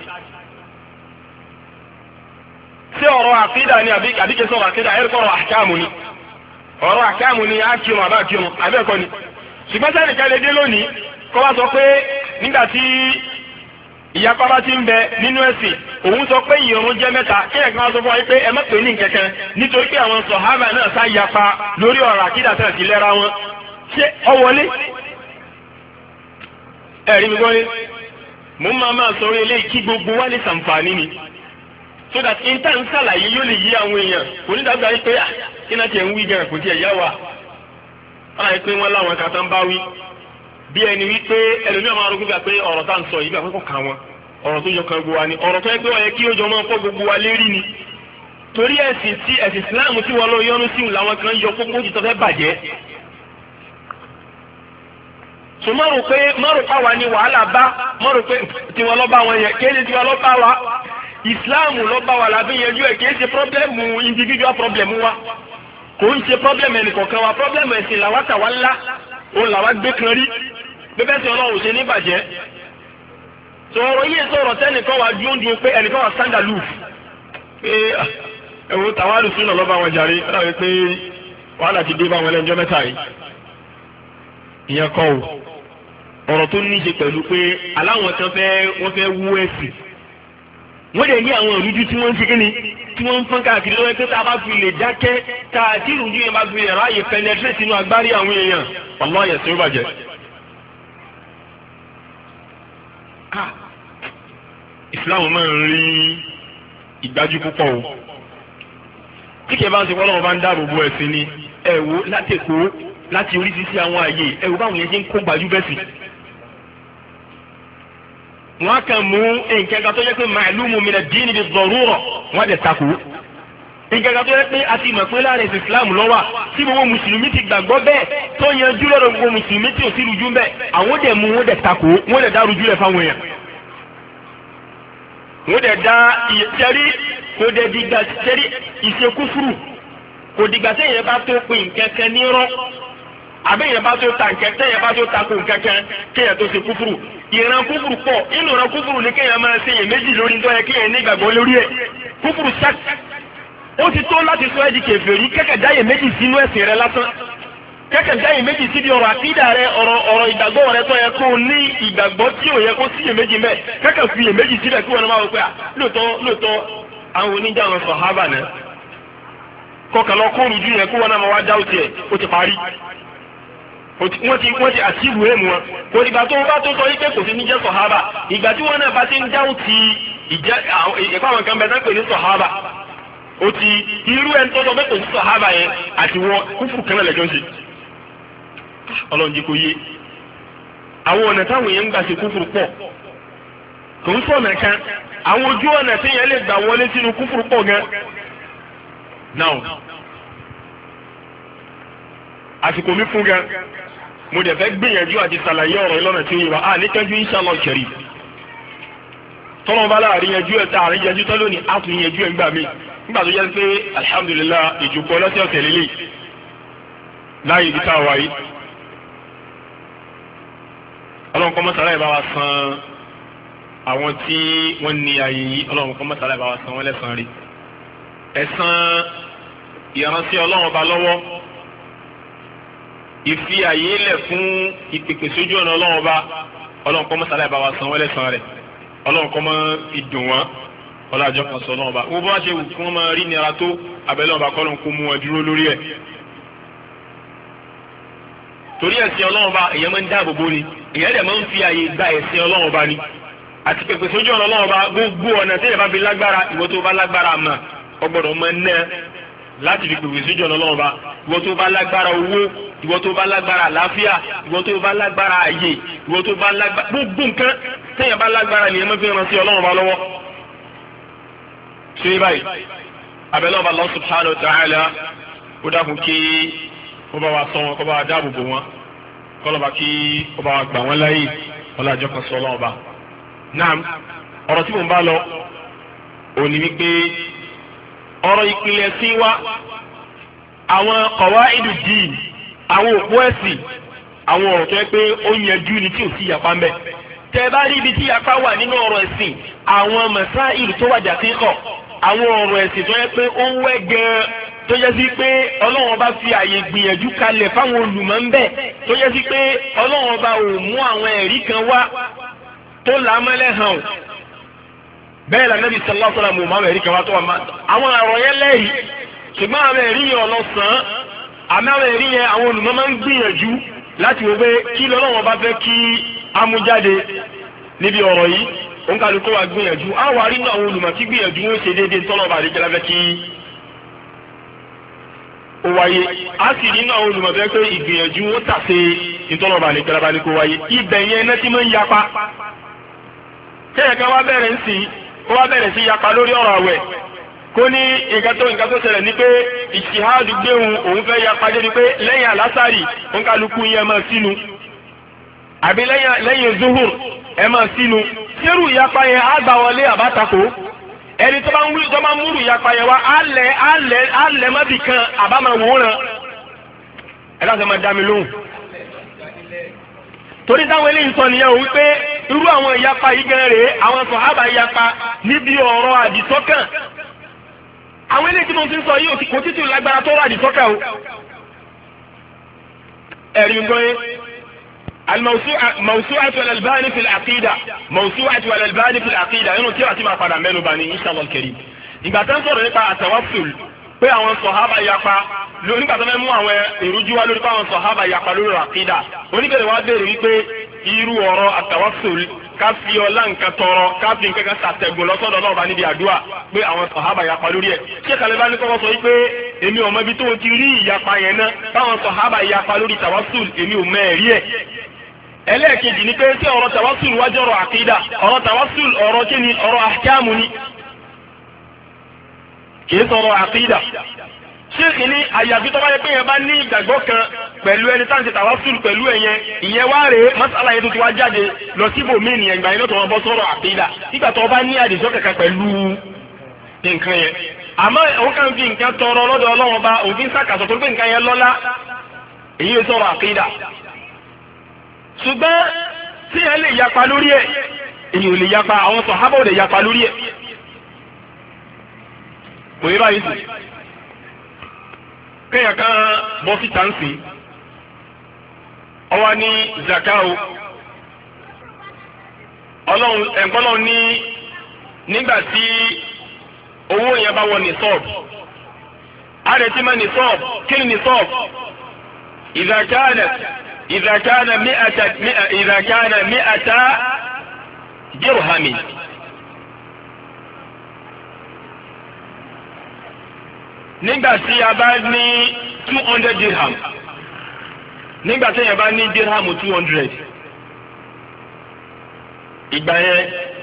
ṣé ọ̀rọ̀ àkídà ni àbí kìí sọ̀rọ̀ àkídà ẹ̀rí kọ̀rọ̀ àkáàmù ni ọ̀rọ̀ àkáàmù ni á kírun àbá kírun àbẹ́ẹ̀kọ́ ni. ṣùgbọ́n sẹ́ni kẹ́ lè dé lónìí kọ́ wá sọ pé nígbà tí ìyapa bá ti ń bẹ nínú ẹ̀sìn òun sọ pé ìrun jẹ́ mẹ́ta kéèyàn kan sọ fún wa pé ẹ má pè ní nǹkankan nítorí pé àwọn sọ̀hábà náà sá yapa lórí ọ̀rọ̀ àkídà tẹ̀ sí lẹ́ra wọn. ṣé ọ wọlé ẹ̀rí mi gbọ́ yé mo máa sọ orí eléyìí kí gbogbo wa lè ṣàǹfààní ni so that intan ṣàlàyé yóò lè yí àwọn èèyàn onídàgbà yìí pé kí náà tiẹ̀ ń wí gan kò tiẹ̀ yá wa ọ̀rọ̀ yìí pé wọ́n láwọn kan tán bá wí bí ẹni wípé ẹlòmíràn máa rògbò gbà pé ọ̀rọ̀ tá à ń sọ yìí gbà pé kò kà wọn ọ̀rọ̀ tó yọ kan gbogbo wa ni ọ̀rọ̀ tó yẹ pé ó yẹ kí ó jọ máa kọ́ gbogbo wa lérí ni torí ẹ̀sìn Islam tí wọ́n lọ yọ́nú sí làwọn kan yọ kókó ti tọ́ fẹ́ bàjẹ́ so má rò pa wa ni wàhálà bá má rò pé tiwọn lọ bá wọn yẹn kéde tiwọn lọ bá wa ìsìláàmù lọ bá wa làbí yẹnjú ẹ kìí ṣe pọ́blẹ́mù individual problem wa kò ń ṣe pọ́blẹ́mù ẹnìkọ̀ọ̀kan wa pọ́blẹ́mù ẹ̀sìn làwa tà wá ńlá òun làwa gbé kan rí bẹ́ẹ̀ sọ ọlọ́run ṣe ní bàjẹ́ sọ̀rọ̀ yìí sọ̀rọ̀ sẹ́nìkan wa dúró pé ẹnìkan wa stand aloof pé ẹ̀wọ̀n tàwa lùsùn náà lọ́ bá wọn jàre láwọn pé wàhálà ti dé bá wọn lẹ́njọ́ mẹ́ta yìí ìyẹn kọ́ o ọ̀rọ̀ tó ní í ṣe pẹ̀lú pé aláwọn kan wọ́n fẹ́ wú ẹ̀sìn wọ́n dẹ̀ ní àwọn ìrújú tí wọ́n ń ṣe kí ni tí wọ́n ń fọ́n káàkiri lọ́wọ́ pé tá a bá fi lè dákẹ́ tá a tí ìrújú yẹn bá fi lè ráàyè penetrate sínú agbárí àwọn èèyàn ọlọ́ yẹn tí ó bàjẹ́. Islam máa ń rí ìgbájú púpọ̀ o tí kìí bá ń ṣe wọ́n lọ́wọ́ bá ń dáàbò bo ẹ̀sìn ni ẹ̀ wò láti Èkó láti oríṣiríṣi àwọn àyè ẹ̀ wò báwọn yẹn ṣe ń kó gbájú bẹ́sì wọ́n kàn mú nǹkan kan tó yẹ pé ma'lumun min ad-din bi-d-darura wọ́n dẹ̀ takò nǹkan kan tó yẹ pé a ti mọ̀ pé láàrin Islam lọ́wọ́ tí gbogbo mùsùlùmí ti gbàgbọ́ bẹ́ẹ̀ tó yanjú lọ́dọ̀ gbogbo mùsùlùmí tí ò sí rújú bẹ́ẹ̀ àwọn dẹ̀ mú wọ́n dẹ̀ takò wọ́n dẹ̀ dá rújú lẹ̀ fáwọn èèyàn wọ́n dẹ̀ dá ìyẹ̀tẹ́rí kò dẹ̀ dìgbà tẹ́rí ìṣekúfúrú kò dìgbà tẹ́yẹ̀ bá tó pin nǹkankan nírọ́ àbẹ́yẹ̀ bá tó ta nǹkan tẹ́yẹ̀ bá tó takò nǹkankan kéèyàn tó ṣe kúfúrú ìran kúfùrù pọ̀ inú ìran kúfùrù ní kéèyàn máa ṣe iyèméjì lórí tó yẹ kéèyàn ní ìgbàgbọ́ lórí ẹ̀ kúfùrù ṣak ó ti tó láti sọ ẹ́ di kèfèrí kẹ́kẹ̀ dáyè méjì sínú ẹ̀sìn rẹ lásán kẹ́kẹ̀ dáyè méjì síbi ọ̀rọ̀ àkídà rẹ ọ̀rọ̀ ìgbàgbọ́ rẹ tó yẹ kó ní ìgbàgbọ́ tí ò yẹ kó sí iyèméjì mẹ́ kẹ́kẹ̀ fi iyèméjì síbẹ̀ kí wọ́n máa wọ pé lóòótọ́ àwọn oníjà wọn sàhábà náà kọkàn lọ kó rújú yẹn kó wọn náà máa wá dáwọ́ tiẹ̀ ó ti parí wọ́n ti àtìbù èèmù wọn kò ìgbà tó bá tó sọ yí pé kò sí ní jẹ́ sọ̀hábà ìgbà tí wọ́n náà bá ti ń dáhùn ti ìpáwọn kan bẹ̀rẹ̀ pè ní sọ̀hábà ó ti irú ẹni tó sọ pé kò sí sọ̀hábà yẹn àti wọn kúfù kan náà lẹ́jọ́ ń ṣe ọlọ́run jí kò yé àwọn ọ̀nà táwọn èèyàn ń gbà ṣe kúfù pọ̀ kò ń sọ̀nà kan àwọn ojú ọ̀nà tí yẹn lè gbà wọlé sínú kúfù pọ̀ gan now àsìkò mi fún gan mo dẹ̀ fẹ́ gbìyànjú àti ṣàlàyé ọ̀rọ̀ ìlọ́nà tí ó yẹ wa ní kẹ́jú inshallah kẹrì tọ́lọ́ bá láàrin yanjú ẹ̀ tá àrin yanjú tọ́lọ́ ní àtún yanjú ẹ̀ ńgbà mí nígbà tó jẹ́ pé alhamdulillah ìjòkó ọlọ́sẹ̀ ọ̀sẹ̀ lélẹ̀ láyé ibi tá a wáyé ọlọ́run kọ́ mọ́sálá ìbá wa san àwọn tí wọ́n ní ayé yìí ọlọ́run kọ́ mọ́sálá ìbá wa san wọ́n lẹ́san rí ẹ̀san ìránṣẹ́ ọlọ́run ba lọ́wọ́ ìfi àyè lẹ̀ fún ìpèpè sójú ọ̀nà ọlọ́run bá ọlọ́run kọ́ mọ́sálá ìbá wa san wọ́n lẹ́san rẹ̀ ọlọ́run kọ́ mọ́ ìdùn wọn ọlọ́àjọ kan sọ ọlọ́run bá wọ́n bá ṣe wù kí wọ́n máa rí nira tó abẹ́lẹ́ ọba kọ́ ló ń kó mú wọn dúró lórí ẹ̀ torí ẹ̀sìn ọlọ́run bá èèyàn máa ń dáàbò bò ni èèyàn dẹ̀ máa ń fi àyè gba ẹ̀sìn ọlọ́run bá ni àti pèpè sójú ọ̀nà ọlọ́run bá gbogbo ọ̀nà tí èèyàn bá fi lágbára ìwọ tó bá lágbára mà ọgbọ́dọ̀ máa ná láti fi pèpè sójú ọ̀nà ọlọ́run bá ìwọ tó bá lágbára owó ìwọ tó bá lágbára àlàáfíà, ìwọ tó bá lágbára ààyè, ìwọ tó bá lágbára gbogbo nǹkan téèyàn bá lágbára nìyẹn mọ́ fi rántí ọlọ́run bá lọ́wọ́. ṣé báyìí abẹ́lẹ́ ọba Allah subhanahu wa ta'ala ó dákun kí ó bá wa ṣọ́ wọn kó bá wa dáàbò bò wọn kọ́lọ́ba kí ó bá wa gbà wọ́n láyè ọlọ́jọ́ kan sọ ọlọ́run ọba. náà ọ̀rọ̀ tí mò ń bá lọ òní wípé ọ̀rọ̀ ìpìlẹ̀ sí wa àwọn qawaidu din àwọn òpó ẹ̀sìn àwọn ọ̀rọ̀ tó yẹ pé ó yanjú ni tí ò sí yapa ń bẹ. tẹ́ bá rí ibi tí yapa wà nínú ọ̀rọ̀ ẹ̀sìn àwọn masáìlù tó wà dàkíkọ̀ àwọn ọ̀rọ̀ ẹ̀sìn tó yẹ pé ó wẹ́ gan-an tó yẹ sí pé ọlọ́run ọba fi àyè gbìyànjú kalẹ̀ fáwọn olùmọ̀ ń bẹ tó yẹ sí pé ọlọ́run ọba ò mú àwọn ẹ̀rí kan wá tó làmọ́lẹ̀ hàn bẹ́ẹ̀ la Nabi sallallahu alaihi wasallam àwọn ẹ̀rí kan wá tó wà máa àwọn ọ̀rọ̀ yẹn lẹ́yìn ṣùgbọ́n àwọn ẹ̀rí yẹn ọlọ́sàn-án àmì àwọn ẹ̀rí yẹn àwọn olùmọ̀ máa ń gbìyànjú láti wò pé kí lọ́lọ́run ọba fẹ́ kí amújáde níbi ọ̀rọ̀ yìí òǹkàlùkọ́ wa gbìyànjú àwọn àrínú àwọn olùmọ̀ tí gbìyànjú wọn ṣe déédéé tọ́lọ́ba àdéjẹ́lá fẹ́ kí ó wáyé a sì nínú àwọn olùmọ̀ tó yẹ pé ìgbìyànjú ó tàṣe ìtọ́lọ́ba àdéjẹ́lá bá ní kó wáyé ibẹ̀ yẹn náà ti máa ń yapa kéèyàn kan wá bẹ̀rẹ̀ ń sìn ó wá bẹ̀rẹ̀ sí yapa lórí ọ̀rọ̀ àwẹ̀ kó ní nǹkan tó ṣẹlẹ̀ ní pé ìṣìhádù gbéhùn òun fẹ́ yapa dé ni pé lẹ́yìn àlásàrì òǹkàlùkù yẹn máa sínú àbí lẹ́yìn zuhur ẹ máa sínú sírù ìyapa yẹn á gbà wọlé àbátakò ẹni tó bá ń wí tó bá ń múrù ìyapa yẹn wá alẹ́ mọ́bì kan àbámọ̀ wòóràn ẹ láti máa dá mi lóhùn. torí táwọn eléyìí sọ nìyẹn ò wípé irú àwọn ìyapa yìí gan rèé àwọn sàhábà ìyapa níbi ọ̀rọ̀ àdìsọ́kàn àwọn eléyìí tí mo ti ń sọ yìí kò títí lágbára tó rọ àdìsọ́kàn o. ẹ̀rí ń gbọ́ yé. موسوعة الألباني في العقيدة موسوعة الألباني في العقيدة inú tí a ti máa padà mẹ́nu bà ní inshallah al-karim. ìgbà tó ń sọ̀rọ̀ nípa àtawassul pé àwọn sọ̀hábà yapa nígbà tó fẹ́ mú àwọn ìrújú wá lórí pé àwọn sọ̀hábà yapa lórí àkídà oníbẹ̀rẹ̀ wá béèrè wípé irú ọ̀rọ̀ àtawassul ká fi ọlá nǹkan tọrọ ká fi nǹkan kan ṣàtẹ̀gùn lọ́sọ̀dọ̀ náà bá níbi àdúrà pé àwọn sọ̀hábà yapa lórí ẹ̀. ṣé Al-Albani kọ́kọ́ sọ wípé èmi ò mọ ibi tó ti rí ìyapa yẹn náà báwọn sọ̀hábà yapa lórí tawassul èmi ò mẹ́ẹ̀rí ẹ̀. ẹlẹ́ẹ̀kejì ni pé tí ọ̀rọ̀ tawassul wájú ọ̀rọ̀ àkídà ọ̀rọ̀ tawassul ọ̀rọ̀ kí ni ọ̀rọ̀ ahkamu ni kìí sọ̀rọ̀ àkídà. ṣéèkì ní àyàfi tó bá yẹ pé yẹn bá ní ìgbàgbọ́ kan pẹ̀lú ẹni tá à ń ṣe tawassul pẹ̀lú ẹ̀yẹn ìyẹn wá rèé masala yẹn tó ti wá jáde lọ síbò mí nìyẹn ìgbà yẹn ló tó wọn bọ́ sọ̀rọ̀ àkídà nígbà tó bá ní àdìsọ́ kankan pẹ̀lú nǹkan yẹn. àmọ́ òun kàn fi nǹkan tọrọ lọ́dọ̀ Ọlọ́run bá òfin sàkàsọ̀ tó gbé nǹkan yẹn lọ́lá èyí ló sọ̀rọ̀ àkídà. ṣùgbọ́n tí ẹ lè yapa lórí ẹ̀ èyí ò lè yapa àwọn sàhábà ò lè yapa lórí ẹ̀ kò yẹ báyìí sí kéèyàn kan bọ́ síta ń sìn ọwọ́ ní zakao ọlọ́run ẹ̀ńkọ́lọ́run ní nígbà tí owó yẹn bá wọ ní sọ́ọ̀bù àrètí máa ní sọ́ọ̀bù kí ni ní sọ́ọ̀bù ìdàkánà mi'ata dirhami. nígbà tí a bá ní 200 dirham nígbà tí a bá ní dirham 200 ìgbà yẹn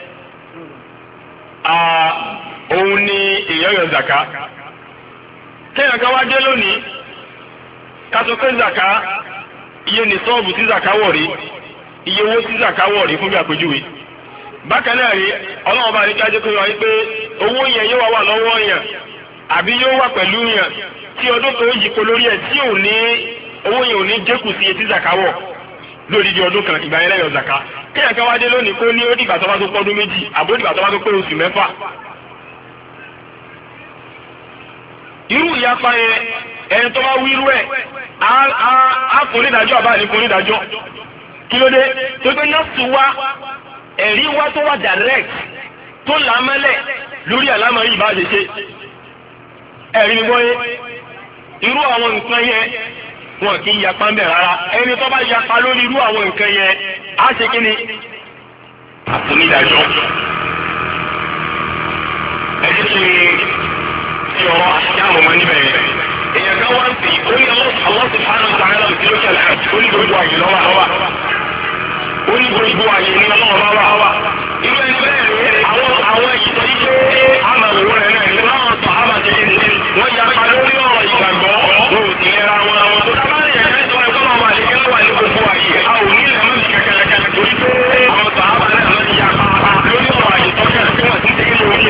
òun ni èèyàn yọ zaka kéèyàn kan wá dé lónìí ká sọ pé zaka iye ní sọ́ọ̀bù tí zaka wọ̀ rí iye owó tí zaka wọ̀ rí fún bí àpèjúwe bákan náà rí ọlọ́run bá rí kájọ́ pé wáyé pé owó yẹn yóò wà lọ́wọ́ yẹn àbí yóò wà pẹ̀lú yẹn tí ọdún tó yí kó lórí ẹ̀ tí ò ní owó yẹn ò ní dínkù sí etí zaka wọ̀ lórí di ọdún kan ìgbà yẹn lẹ́yọ̀ zaka kéèyàn kan wá dé lónìí kó ní ó dìgbà tó bá tó pọ́dún méjì àbó dìgbà tó bá tó pé oṣù mẹ́fà. irú ìyapa yẹn ẹni tó bá wí irú ẹ̀ á fún onídàájọ́ àbá ní fún onídàájọ́ kí ló dé tó gbé nọ́ọ̀sì wá ẹ̀rí wá tó wà direct tó làmẹ́lẹ̀ lórí àlámọ̀ yìí bá ṣe ṣe ẹ̀rí ni wọ́n yé irú àwọn nǹkan yẹn wọn kì í yapa ń bẹ̀ rárá ẹni tó bá yapa lórí irú àwọn nǹkan yẹn á ṣe kí ni àfúnídàájọ́ ẹni tí ọ̀rọ̀ àti àmọ̀mọ́ níbẹ̀ yẹn èèyàn kan wá ń sè ó ní Allah subhanahu wa ta'ala ti lókè àlàáfíà ó ní gbogbo àyè lọ́wọ́ ó ní gbogbo àyè ní ọlọ́wọ́ bá wà. irú ẹni bẹ́ẹ̀ àwọn ìtọ́ yìí pé àmàlùwò rẹ̀ náà ní wọ́n sọ àmàjẹ́ yìí wọ́n yapa lórí ọ̀rọ̀ ìgbàgbọ́ wọn ò sì lera wọn. tó dábàá yẹn mẹ́tọ́ ẹ̀kọ́ náà wà ní kẹ́lẹ́ wà ní gbogbo àyè a ò ní ilẹ̀ mọ́ ní kẹ́kẹ́rẹ́kẹ́ torí pé àwọn sọ àmàlẹ́ náà ti yapa lórí ọ̀rọ̀ àyè tọ́kẹ́ tí wọ́n ti tẹ́lẹ̀ lórí.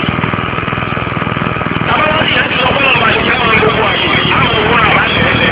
tábàlá yẹn ti sọ fún ọ̀rọ̀ àyè kẹ́lẹ́ wà ní gbogbo àyè àmàlùwò rẹ̀ wà lẹ́lẹ́.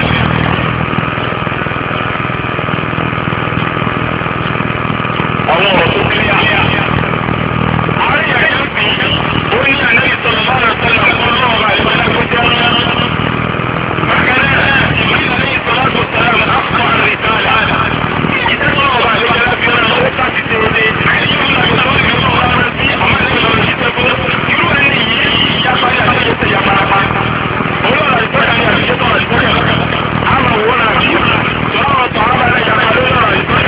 àwọn ọ̀rọ̀ tó kílíà. àárín ẹ̀yà ń fi ó ní àná ìsọ̀rọ̀ bá rẹ̀ sọ̀rọ̀ fún ọlọ́ọ̀bà ìbára tó jẹ́ ọ́nà. bákan náà ìbílẹ̀ ní ìsọ̀rọ̀ tó sọ̀rọ̀ àfọ̀ àrìtàlá. ìtẹ́sọ̀rọ̀ ọba ìbára fi hàn ó sáti ṣe é dé. àìsí ìlànà ìsọ̀rọ̀ ọba sí àmọ́ ìlànà ìṣẹ́gun. irú ẹni yìí yapa ní àti ìṣẹ́ yaparapa. olóòrà ìtọ́jà ní àti ìṣẹ́tọ̀ ìtọ́jà lọ́kàn. àmọ̀ òwò náà bí sọ̀rọ̀ tó àbálẹ̀ yapa lóòrà ìtọ́jà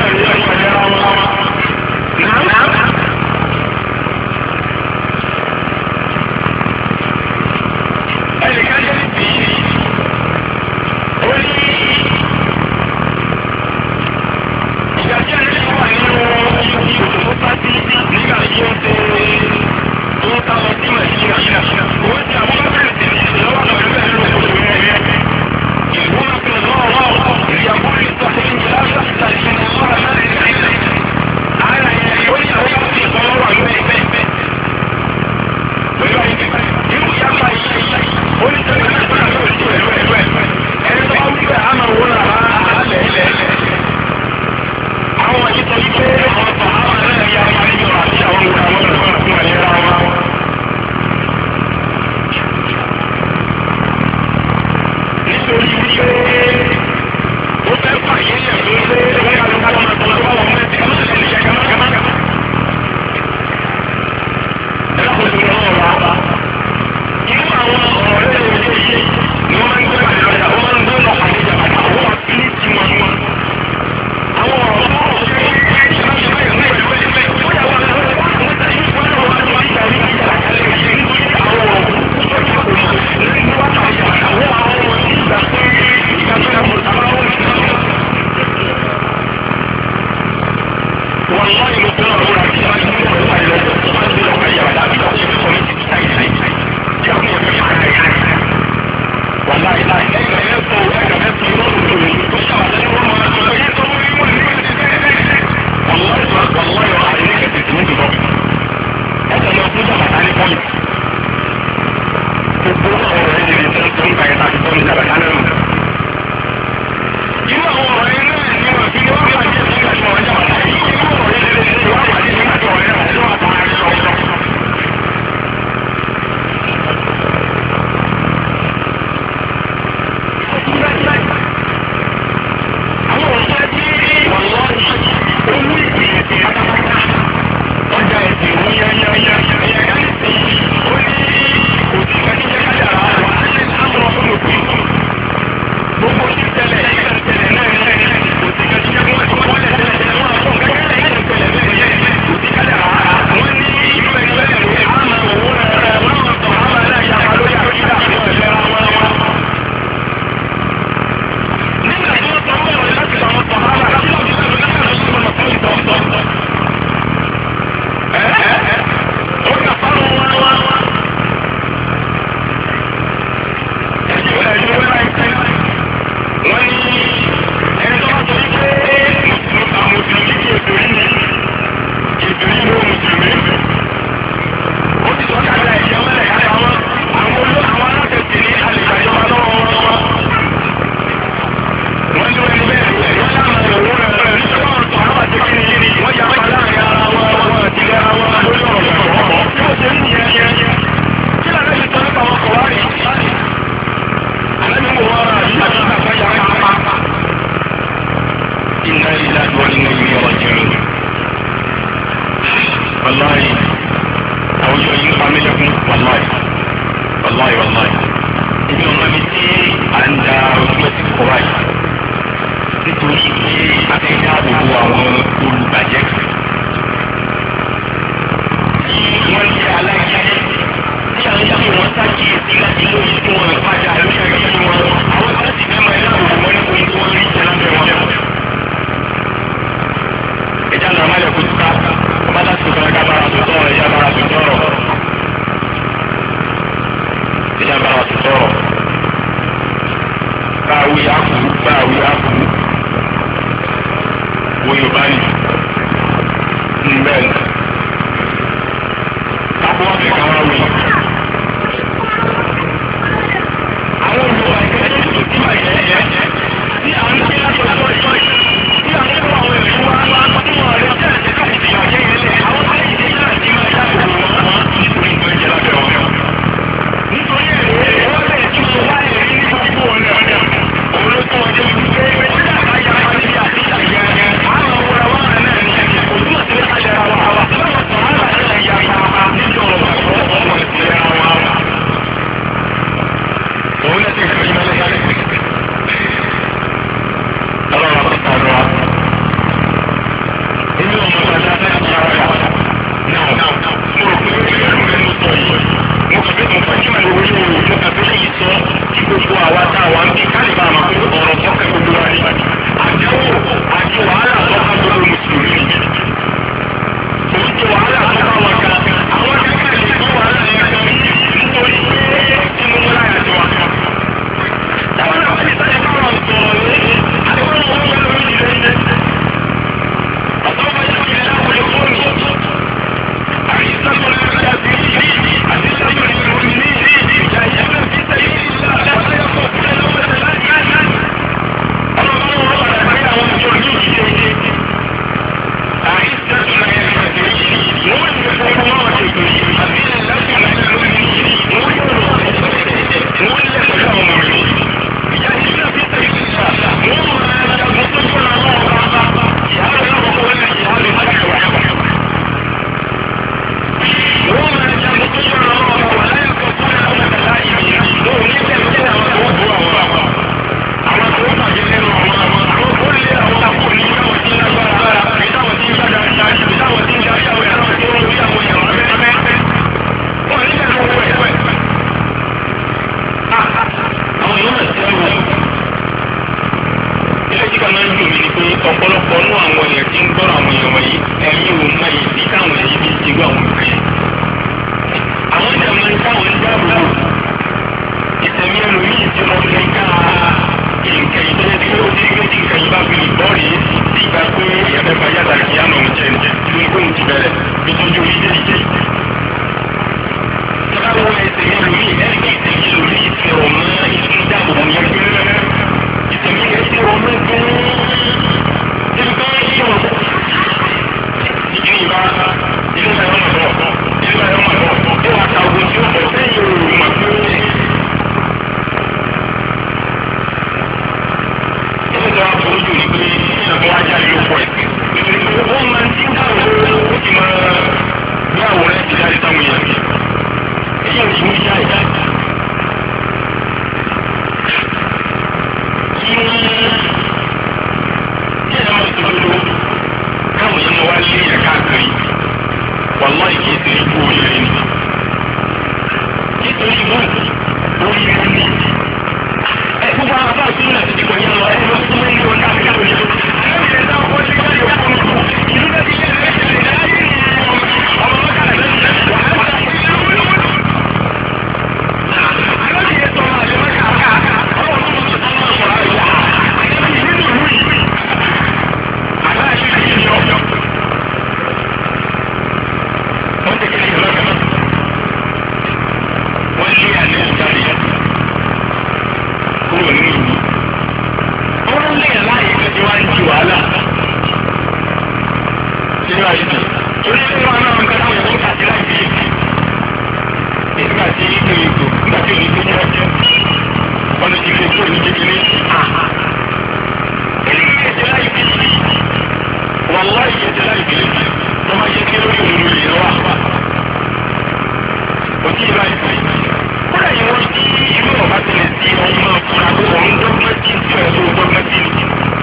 kódà yìí wọ́n ti irú ọ̀bá tilẹ̀ sí ọmọ ọ̀fúnra tó wọ́n ń dọ́gbọ́n sí tí ọ̀rẹ́ tó dọ́gbọ́n sí ni.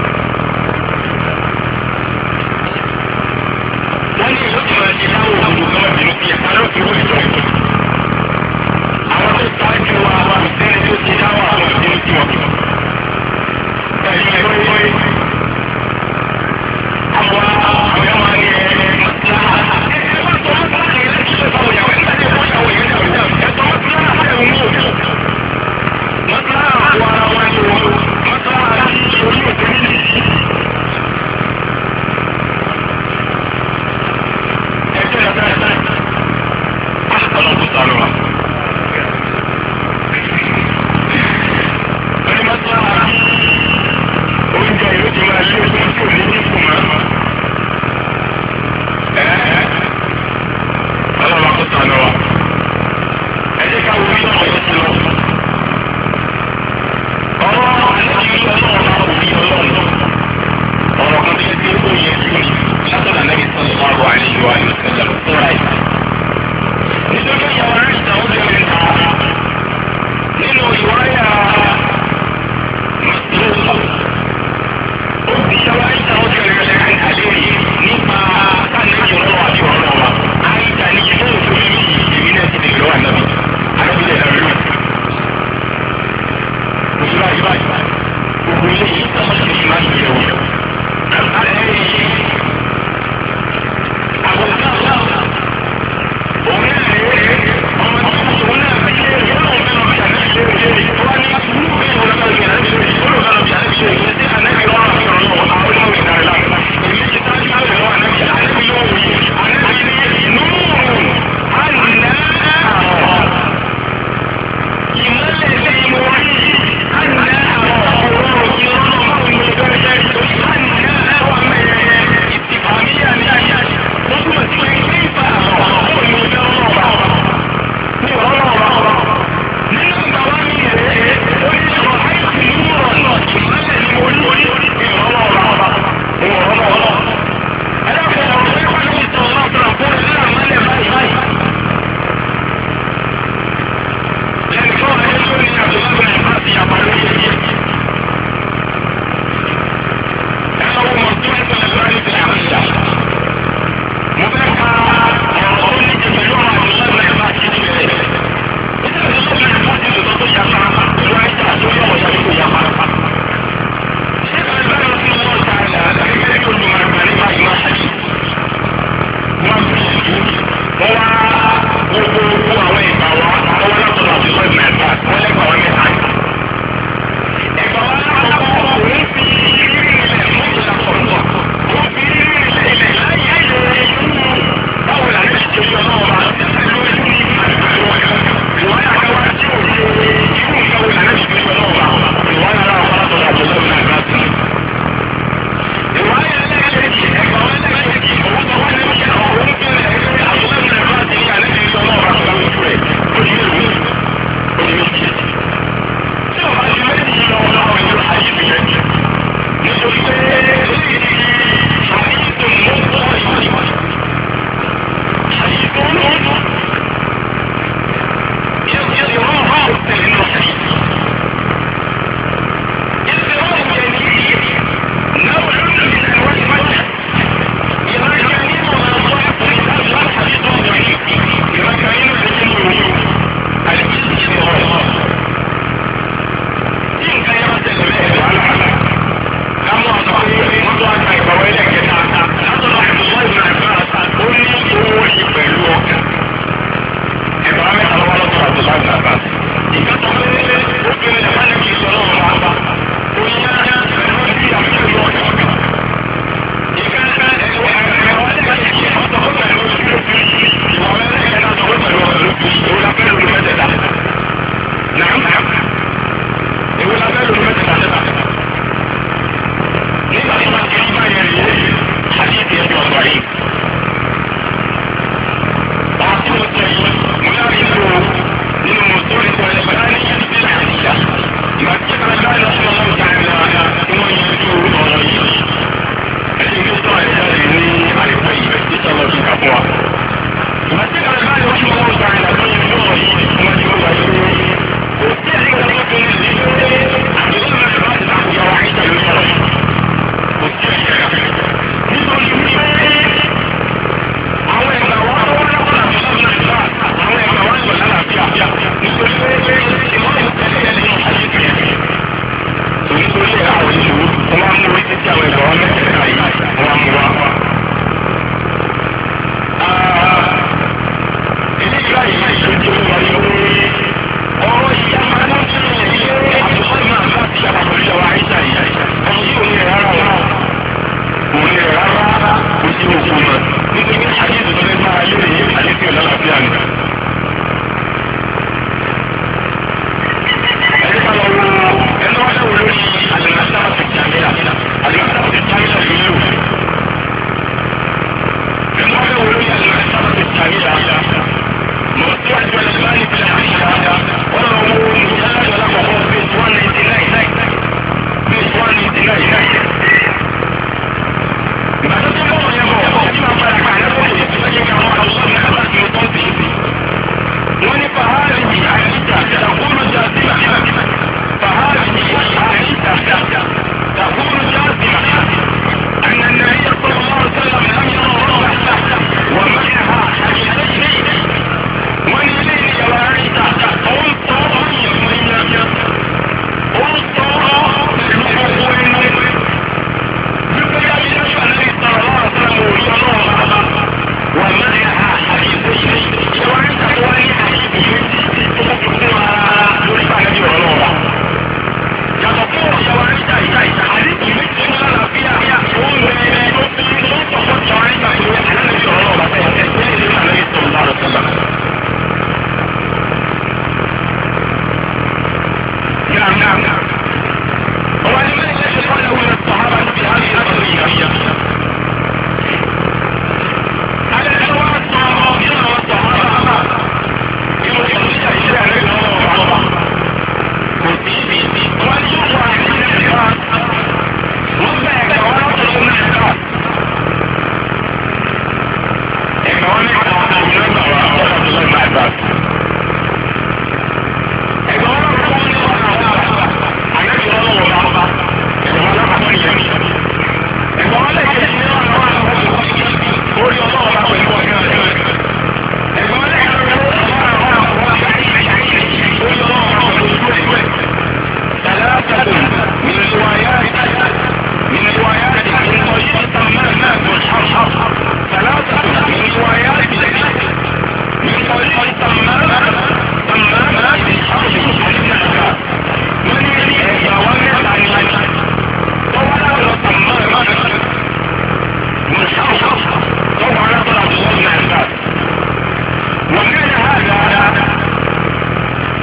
wọ́n ní ìlú ti máa ṣe láwọn òdòdó kan máa bínú sí ẹ̀ka náà fi wọ́n ìjọ ìjọ. àwọn tó ṣáájú wa wà sẹ́ni tó ṣe láwọn àwọn ìbínú sí wọn. ẹ̀yin ẹ̀rọ ìwé àwọn ọ̀yọ́ máa ní ẹ̀ẹ́dẹ́gbẹ̀ta. ẹ̀ẹ́dẹ́gbẹ̀ta tó ń bá ẹ̀ẹ́dẹ́gbẹ̀ta ìyàwó ẹ̀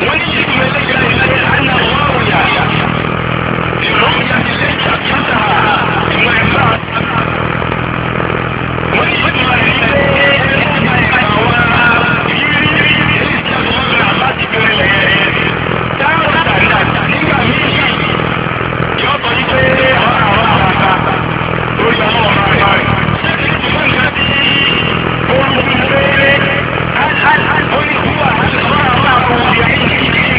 wọ́n ní ìtumọ̀ ẹlẹ́gbẹ̀rẹ́ ìlànà àná wọ́n yà ìrọ̀rùn yà ti lè ṣàkíyàtà ìmọ̀ ẹ̀fà. wọ́n ní ìtumọ̀ ẹlẹ́gbẹ̀rẹ́ àwọn yíyí ìṣàkóso láti bẹ̀rẹ̀ lẹ́yìn dáhùn dáadáa nígbà míì yóò tọ́ yí pé àwọn àgbà lórí ọmọ ọmọ rẹ̀. ṣé kí ìtumọ̀ nǹkan tí ó ń gbé ó ní ìwúwà àwọn àwọn àwọn ọmọ ìyá yìí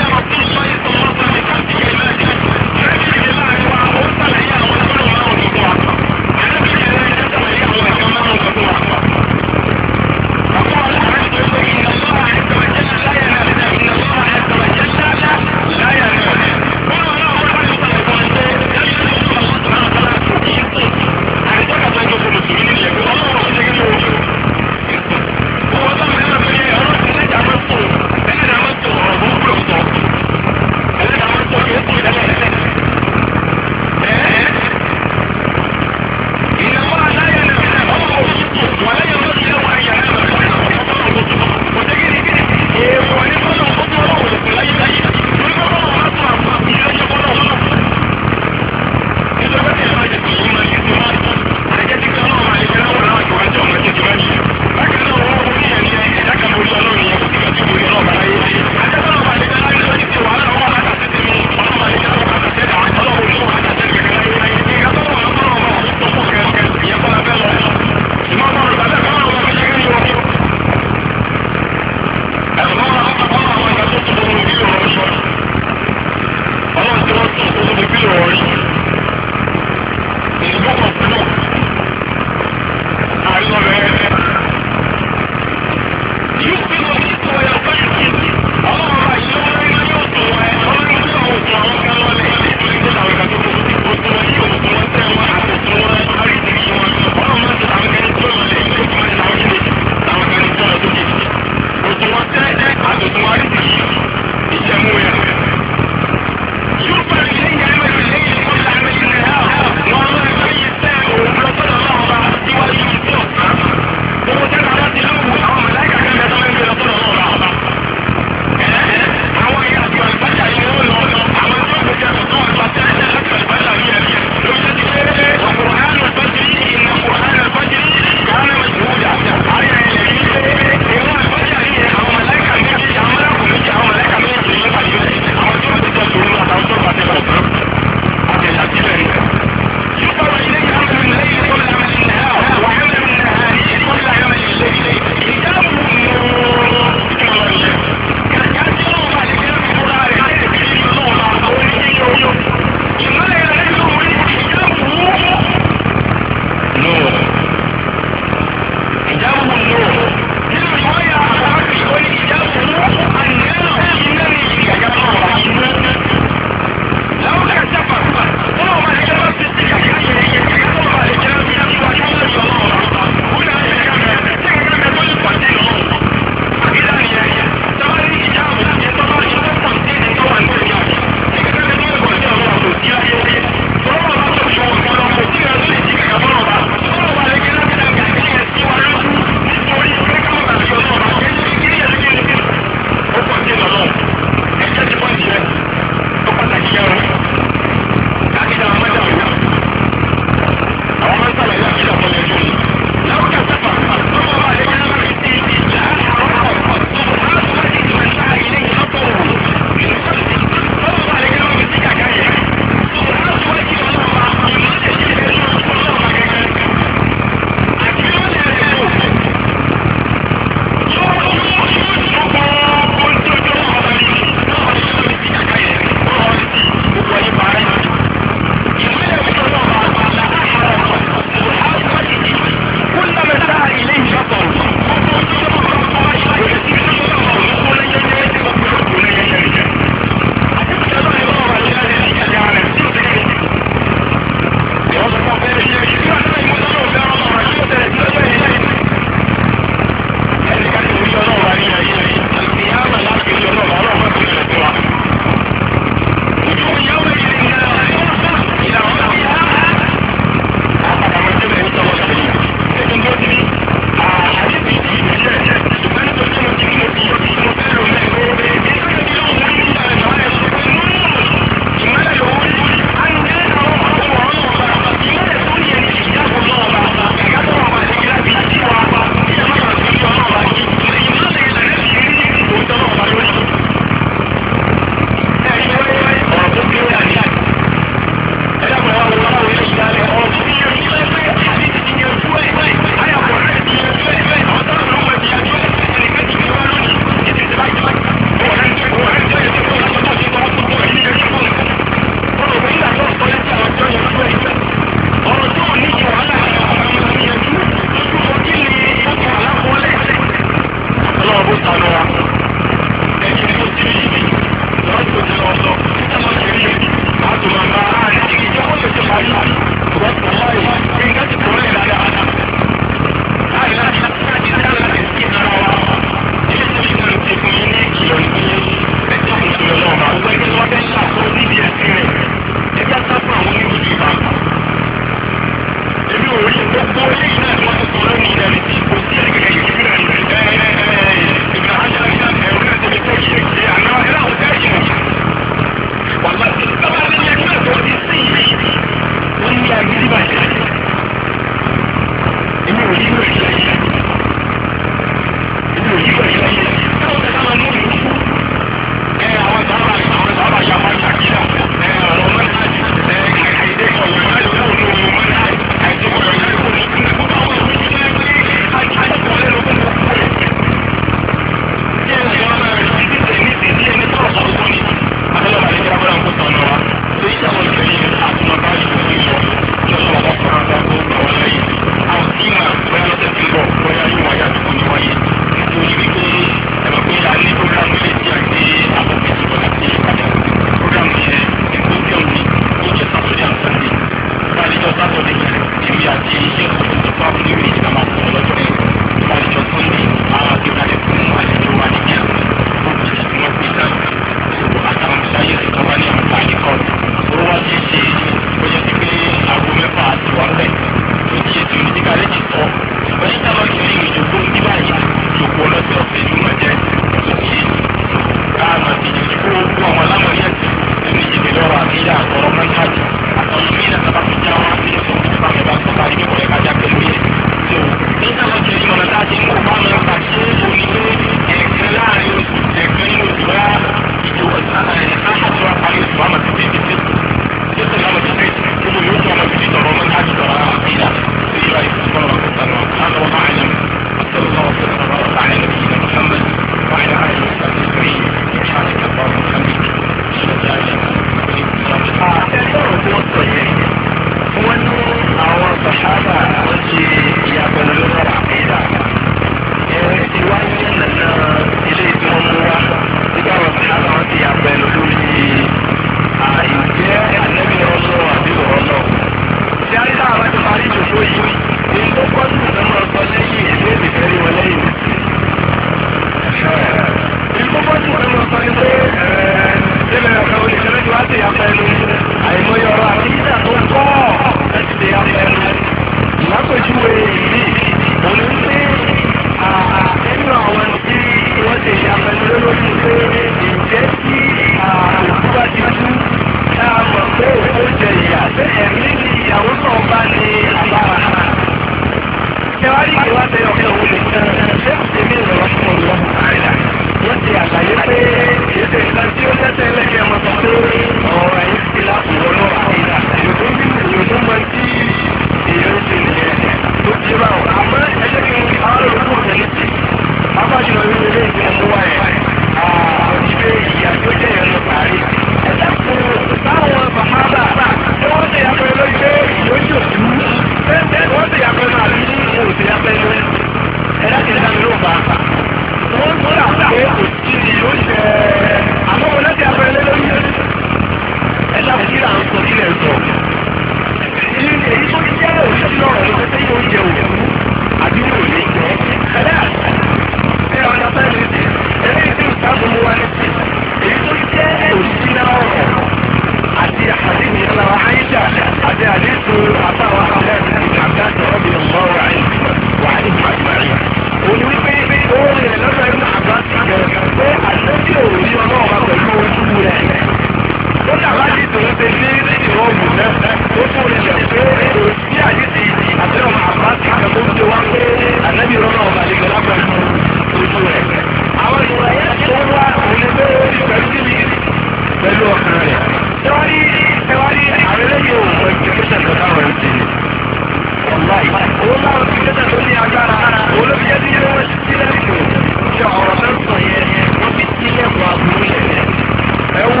nǹkan tí ó lẹ́sẹ̀ lẹ́kẹ̀ẹ́ mọ̀ sọ pé ọ̀rọ̀ ẹ̀yìn ti láti wọnú àìlà èyí tó mọ tí èèyàn ti nìyẹn tó ti bá wọn. àmọ́ ẹjẹ́ kí àwọn olùkọ́ rẹ̀ ní ti abájọ ní ilé ìgbìmọ̀ wá ẹ̀ ìgbé ìyá tó jẹ́ ìyẹn lọ parí. ẹ̀dá fún táwọn bàbá tí wọ́n ti yàgbẹ́ lórí pé ìyójú òtú wọ́n ti yàgbẹ́ náà ní òtí yàgbẹ́ lórí ẹ̀dá kìí dá mi ló bá wọ́n tó rà pé òtí ni yóò jẹ́ àmọ́ wọn láti yàgbẹ́ lórí ẹ̀dá kìí rà ń sọ sílẹ̀ sọ. èyí tó jẹ́ òtí lọ́rọ̀ ló fẹ́ yóò jẹ òkú àbí yóò lè jẹ́ ẹ̀dá ọ̀nà fẹ́ẹ́ lè eléyìí tí ìsáàbùn wa ní sí èyí tó jẹ́ òtí náà ọ̀rọ̀ àti àdéhùn ìlànà àyíṣà àti àdéhùn àtàwọn akẹ́kọ̀ọ́ ìgbàgbọ́ ọ̀bì ọ̀gbọ́n wà ní àgbáyé. òní wípé ó rìn lọ́dọ̀ ẹ̀rọ àgbà ti gẹ̀ pé àdéhùn òní ọlọ́ọ̀bá pẹ̀lú ojú rẹ̀. ó dàbá di tòun ṣe ní ìrọ̀bù náà ó tún rìn lẹ̀ pé bí àdéhùn àtẹ̀wọ̀n àgbà ti gẹ̀ tó ń ṣe wá pé ànábì ọlọ́ọ̀bá lè gẹ̀ lápẹ̀lú ojú rẹ̀. àwọn ìwà yẹn tó wá òun lè pẹ̀lú ọkàn rẹ̀. Tẹ́wárí àwọn eléyìí ò mọ ìpínlẹ̀ tó táwọn ń ṣe. Wàláì, òun láwọn ìpínlẹ̀ tó ní agbára, olóbi ẹni yóò wọ́n ti lẹ́kùn. Ṣé ọ̀rọ̀ tó ń sọ yẹn, wọ́n fi ti lẹ́kùn àbúrú yẹn. Ẹ wo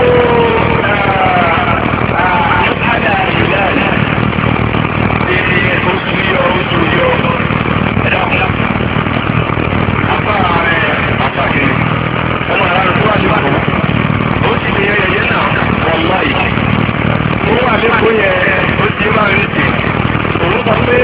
àádá ìlànà. Èdè oṣù yọ. Ẹ̀dá ọ̀la. Apá kiri. Ọmọ ìlànà tó wà ní ìbò. Ó ti ní ẹyẹ náà wàláì. Ó wà lẹ́kọ̀ọ́ yẹn ó ti máa ń tè. Òun sọ pé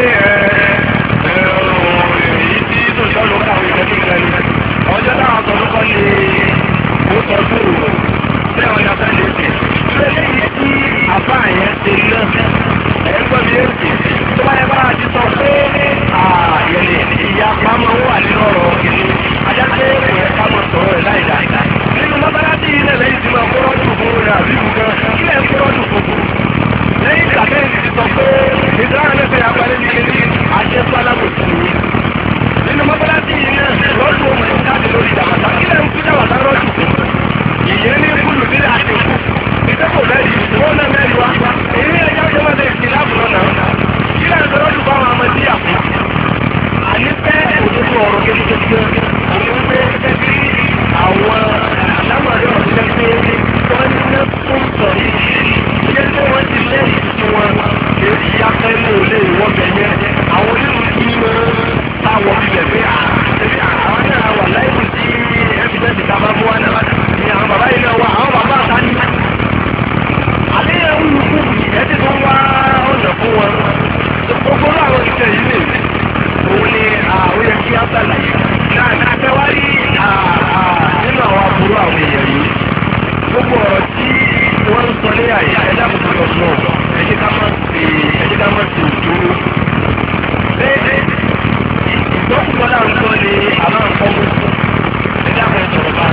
èyí tí tòṣọ́ ló káwé ìtọ́jú rẹ̀ ni. Ọjọ́ táwọn sọ̀rọ̀ kọ́ ni ó tọ́jú òwò. Bẹ́ẹ̀ wọ́n yàtọ̀ lè tè. Ṣé lẹ́yìn tí àbá yẹn ti náà? Ẹ̀ ń gbọ́ bí èsì. Tó bá yẹ bá a ti sọ pé ìyá pamọ́ wà nínú ọ̀rọ̀ kìíní. Ajá pé kò yẹ ká mọ̀ sọ̀rọ̀ rẹ̀ láì dá. Nínú mọ́sálásí ilẹ̀ lẹ́yìn tí máa kọ́rọ́ dùn fún rẹ̀ àbí ìbùkán ilẹ̀ ń kọ́rọ́ dùn fún. Lẹ́yìn tí àtẹ́yìn ti sọ pé ìdáhà lẹ́sẹ̀ abalẹ̀ ní ilé àjẹsọ́ alábòsí ni. Nínú mọ́sálásí ilẹ̀ lọ́dún ọmọ ìjáde lórí ìdàmàtà ilẹ̀ ń kújà wà sáré ọ̀dùn fún. Ìyẹn ní kúlù nílẹ̀ àdínkù. Ìdẹ́kọ̀ mẹ́rin, wọ́n náà mẹ́rin wá. Èyí ẹja ọjọ́ máa lè fi láàbù lọ́nà. Ilẹ̀ ń sọ̀rọ̀ dùn fáwọn ọmọdé àpò. Àní pẹ́ òdodo ọ̀rọ̀ kékeré òní wípé ẹbí àwọn àlámọ̀dé ọ̀sẹ̀ pé wọ́n ní ná fún sọ̀rí ṣé tí wọ́n ti lẹ́yìn tí wọ́n èyí yàtọ̀ ní òlé ìwọ́n bẹ̀yẹ àwọn onírúurú tí wọ́n táwọn ilẹ̀ pé àwọn náà wà láìpù tí ẹbíṣẹ́sì ká bá bọ́ wá náà ni àwọn bàbá yìí náà wà àwọn bàbá àtàní. àléyàn ń lùkù ẹtí tó ń wá ọ̀nà fún wọn gbogbo àwọn ìṣẹ̀ yìí lè òun ni àwọn yẹ kí á sàlàyé náà tẹ́wárí nínú àwọn aburú àwọn èèyàn yìí gbogbo ọ̀rọ̀ tí wọ́n ń sọ ní àyà ẹ̀dá kòkòrò lọ́sọ̀ ẹ̀jẹ̀ ká má ti òjòrò bẹ́ẹ̀ ìgbọ́kùnkọ́ náà ń sọ ní àmà nǹkan mú ẹ̀dá kan sọ̀rọ̀ bá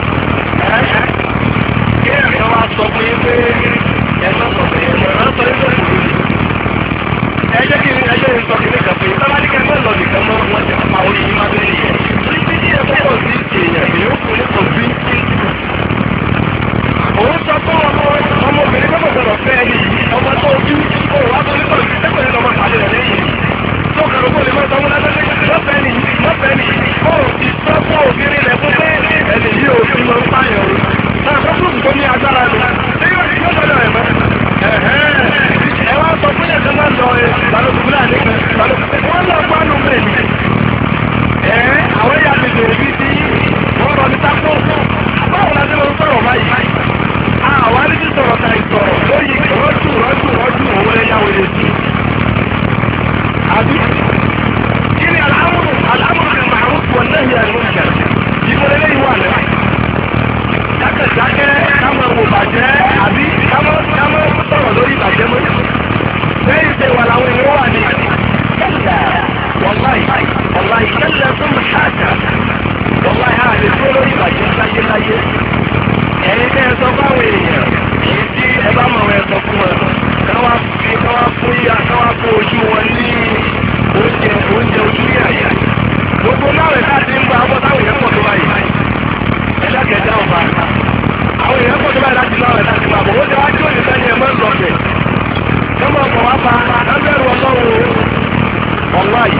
kí ẹ̀rọ wa sọ pé ẹ̀sọ́ sọ̀rọ̀ ẹ̀rọ sọ ní sọ̀rọ̀ ẹjẹ́ kí ni ẹjẹ́ ìsọ kìíní kàfẹ́ ìtọ́lá ní kẹfẹ́ lọ nìkan mọ́ wọ́n ti pa orí yìí máa bẹ́ẹ̀ yẹn torí pé ní ẹgbẹ́ yóò sí èèyàn ní ó kún ní kọ̀bí. òun sọ fún ọmọbìnrin kọ́kọ́ sọ̀rọ̀ fẹ́ ẹni ọmọ tó ojú òun wá tó ní kọ̀bí ẹgbẹ́ ní ọmọ pàdé rẹ̀ lẹ́yìn tó kàrò kó lè má sọ wọn lọ́fẹ̀ẹ́ ni ó ti sọ fún obìnrin rẹ̀ fún pé ẹni yìí ò fi mọ pààyàn rẹ̀ náà fọ́fún tó ní agbára rẹ̀ ṣé yóò ti yóò sọ̀rọ̀ ẹ̀ mọ́ ẹ wá sọ fún ẹ̀sẹ̀ máa lọ balùwẹ̀ fúlàní kan balùwẹ̀ wọ́n lọ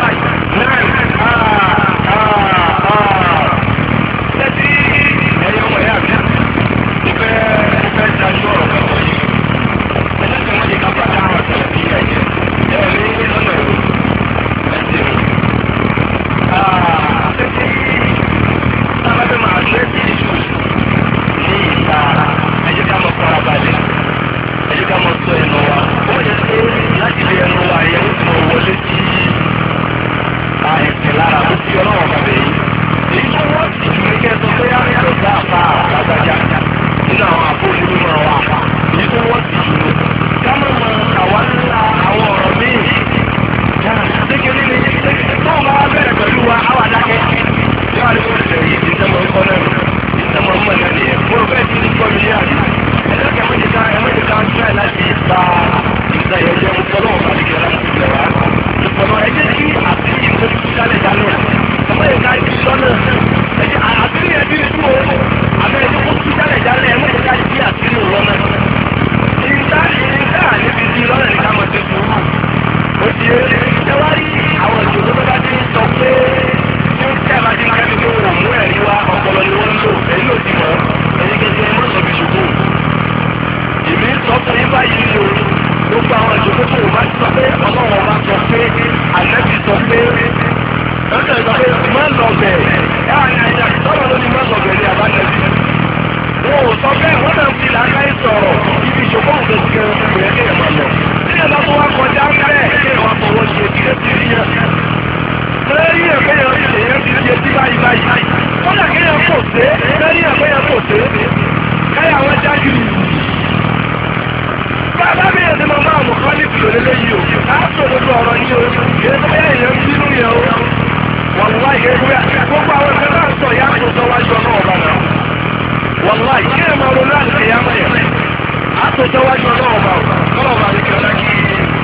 lẹ́tí ẹ̀yọ́ ọmọ ẹ̀yà mi ìfẹ́ dájú ọ̀rọ̀ kan wọ̀nyí ẹlẹ́sìn wọn di ká bá dáhùn ọ̀sẹ̀ sí ẹ̀yẹ ẹ̀ ní lọ́nà ẹ̀rọ ẹ̀sìn lẹ́tí sábàbí máa lẹ́tí ìṣù ní ìta ẹ̀jẹ̀ ká mọ̀ fara balẹ̀ ẹ̀jẹ̀ ká mọ̀ sọ ẹnu wa ó yẹ kí láti lè ẹnu wa yẹ ó ti mọ̀ wọlé sí ẹ̀sìn lára tó fi ọlọ́wọ́ kàbẹ̀ yìí. èyí tó wọ́n ti ju ní kẹ́tọ́ pé àrẹ̀rọ̀ bá àpá àgbàjá nínú àwọn àpò onímọ̀ wa. èyí tó wọ́n ti ju kámọ́ mọ àwa ńlá àwọn ọ̀rọ̀ míì. kékeré ni tó ń bá wa bẹ̀rẹ̀ pẹ̀lú wa àwa dákẹ́. yóò wá ní kó lè yí ìsẹ́mọ̀ ńkọ́ náà ìsẹ́mọ̀ ńmọ̀ náà nìyẹn. mo rò bẹ́ẹ̀ ti ní gbọ́ mi ní àná. ẹ̀dẹ́kẹ̀ mẹ́jẹ̀ká ń tẹ́ láti gba ìsẹ̀yẹ̀jẹ̀ mọ́tọ́lọ́wọ́ bá ti kẹ́ra láti gbẹ̀ wá. ìpọ̀nà ẹ̀jẹ̀ kí àti ìmọ̀tálẹ̀ dálẹ̀ ọmọ yẹn ká ibi lọ́nà ẹ̀jẹ̀ àtìrí ẹ̀bí ìlú o àmọ́ ẹ̀jẹ̀ kó tún dálẹ̀ dálẹ̀ ẹ̀mọ́ yẹn ká ibi àtìrí lọ́nà. ìta níbi tí lọ́nà ní ká mọ̀ sí sùúrù. ó ti ẹ wá rí àwọn ìṣòro tó bá ti ń sọ pé tí ó tẹ̀ bá ti máa ń fi wò mú ẹ̀rí wá ọpọlọ ni wọ́n ń lò ẹ̀yìn ò ti mọ̀ ẹ̀yìn kẹsẹ̀ ẹ̀ mọ̀ sọ bí ṣùkú. ìmí sọ fún yín báyìí ni o gbogbo àwọn ìṣòro tó o bá ti sọ pé ọlọ́wọ́ bá sọ pé àlẹ́bí sọ pé lọ́sẹ̀ sọ pé má lọ bẹ̀ ẹ́ àyàjà sọ̀rọ̀ ló ní má lọ bẹ̀ ní àbánẹ́bí. wọn ò sọ bẹ́ẹ̀ wọ́n náà fi làákà yìí sọ̀rọ̀ ibi ìṣòro òun ti kẹ́ ẹ̀ ẹ̀ kẹ́ ẹ̀ máa lọ. tí ẹ̀ bá tó wá kọjá bẹ́ẹ̀ kí ẹ̀ wá fọwọ́ ṣe kí ẹ̀ ti rí yẹn. lẹ́yìn ẹ̀fẹ́ yẹn ti ṣèyẹn ti ṣe sí báyìí báyìí. kọ́dà kí yẹn kò sé lẹ́yìn ẹ̀fẹ́ yẹn kò sé káyà wọ́n jáde bàbá mi yẹn ti máa máa mọ̀ kọ́lí kìlò lélẹ́ yìí o. a sọ gbogbo ọ̀rọ̀ yìí o. yẹn tó bẹ́ẹ̀ yẹn ń bínú yẹn o. wàlúwà yẹn wíwá gbogbo àwọn ẹgbẹ́ náà sọ yá tó sọ wájú ọ̀nà ọ̀bà náà. wàlúwà yìí yẹn máa ronú àti ìyá máa yẹn. a tó sọ wájú ọ̀nà ọ̀bà o. kọ́lọ̀ bá mi kí ọ̀nà kí